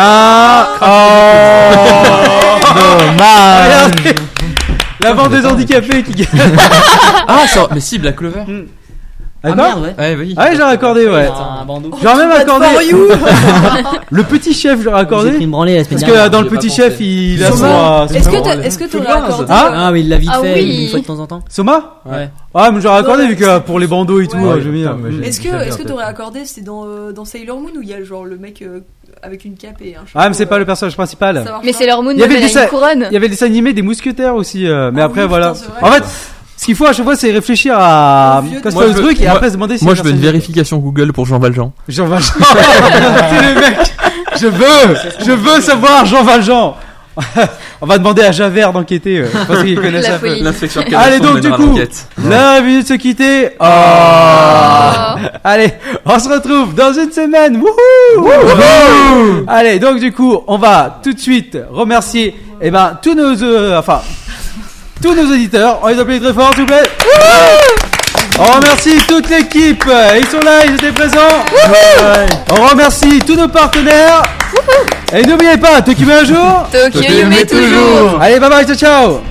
un. Oh, Dommage. la bande des handicapés qui gagne. Ah, ça... mais si, Black Clover. Ah D'accord merde, ouais. Ouais, oui. Ah ouais, j'aurais accordé, ouais. Un bandeau. J'aurais même accordé. For you. Le petit chef, j'aurais J'ai accordé. pris une branlée la semaine Parce que dernière. euh, dans le J'y ai pas petit pensé. chef, il a son. Soma, euh, Est-ce que son- t'a- est-ce que t'aurais Football. accordé Ah euh, Ah oui, il l'a vite Ah fait oui. une fois de temps en temps. Soma Ouais. Ah, mais j'aurais accordé Ouais, vu que pour les bandeaux et tout, Ouais. euh, j'ai mis. Putain, euh, mais j'ai- Est-ce que J'aime bien, est-ce que peut-être. t'aurais accordé c'est dans euh, dans Sailor Moon où il y a genre le mec euh, avec une cape et un chapeau. Ah, mais c'est pas euh, le personnage principal. ça marche Mais pas. c'est leur moon, Il y avait elle des a sa- une couronne. Il y avait des animés des mousquetaires aussi, euh, mais Ah après oui, voilà. putain, c'est vrai. En fait, ce qu'il faut à chaque fois, c'est réfléchir à Au vieux quand de- c'est le Moi, je truc veux- et moi- après se demander si Moi, la je veux une personne- vérification Google pour Jean Valjean. Jean Valjean. C'est le mec. Je veux, je veux savoir Jean Valjean. On va demander à Javert d'enquêter, euh, parce qu'il connaît La ça. peu. folie. L'inspecteur Allez, donc, du coup, L'heure est venue de se quitter. Oh. Allez, on se retrouve dans une semaine. Wouhou. Wouhou. Allez, donc du coup, on va tout de suite remercier, eh ben, tous nos, euh, enfin, tous nos auditeurs. On les applaudit très fort, s'il vous plaît. On remercie toute l'équipe. Ils sont là, ils étaient présents. On remercie tous nos partenaires. Et n'oubliez pas, Tokyo un jour. Tokyo Yume toujours. Allez, bye bye, ciao ciao.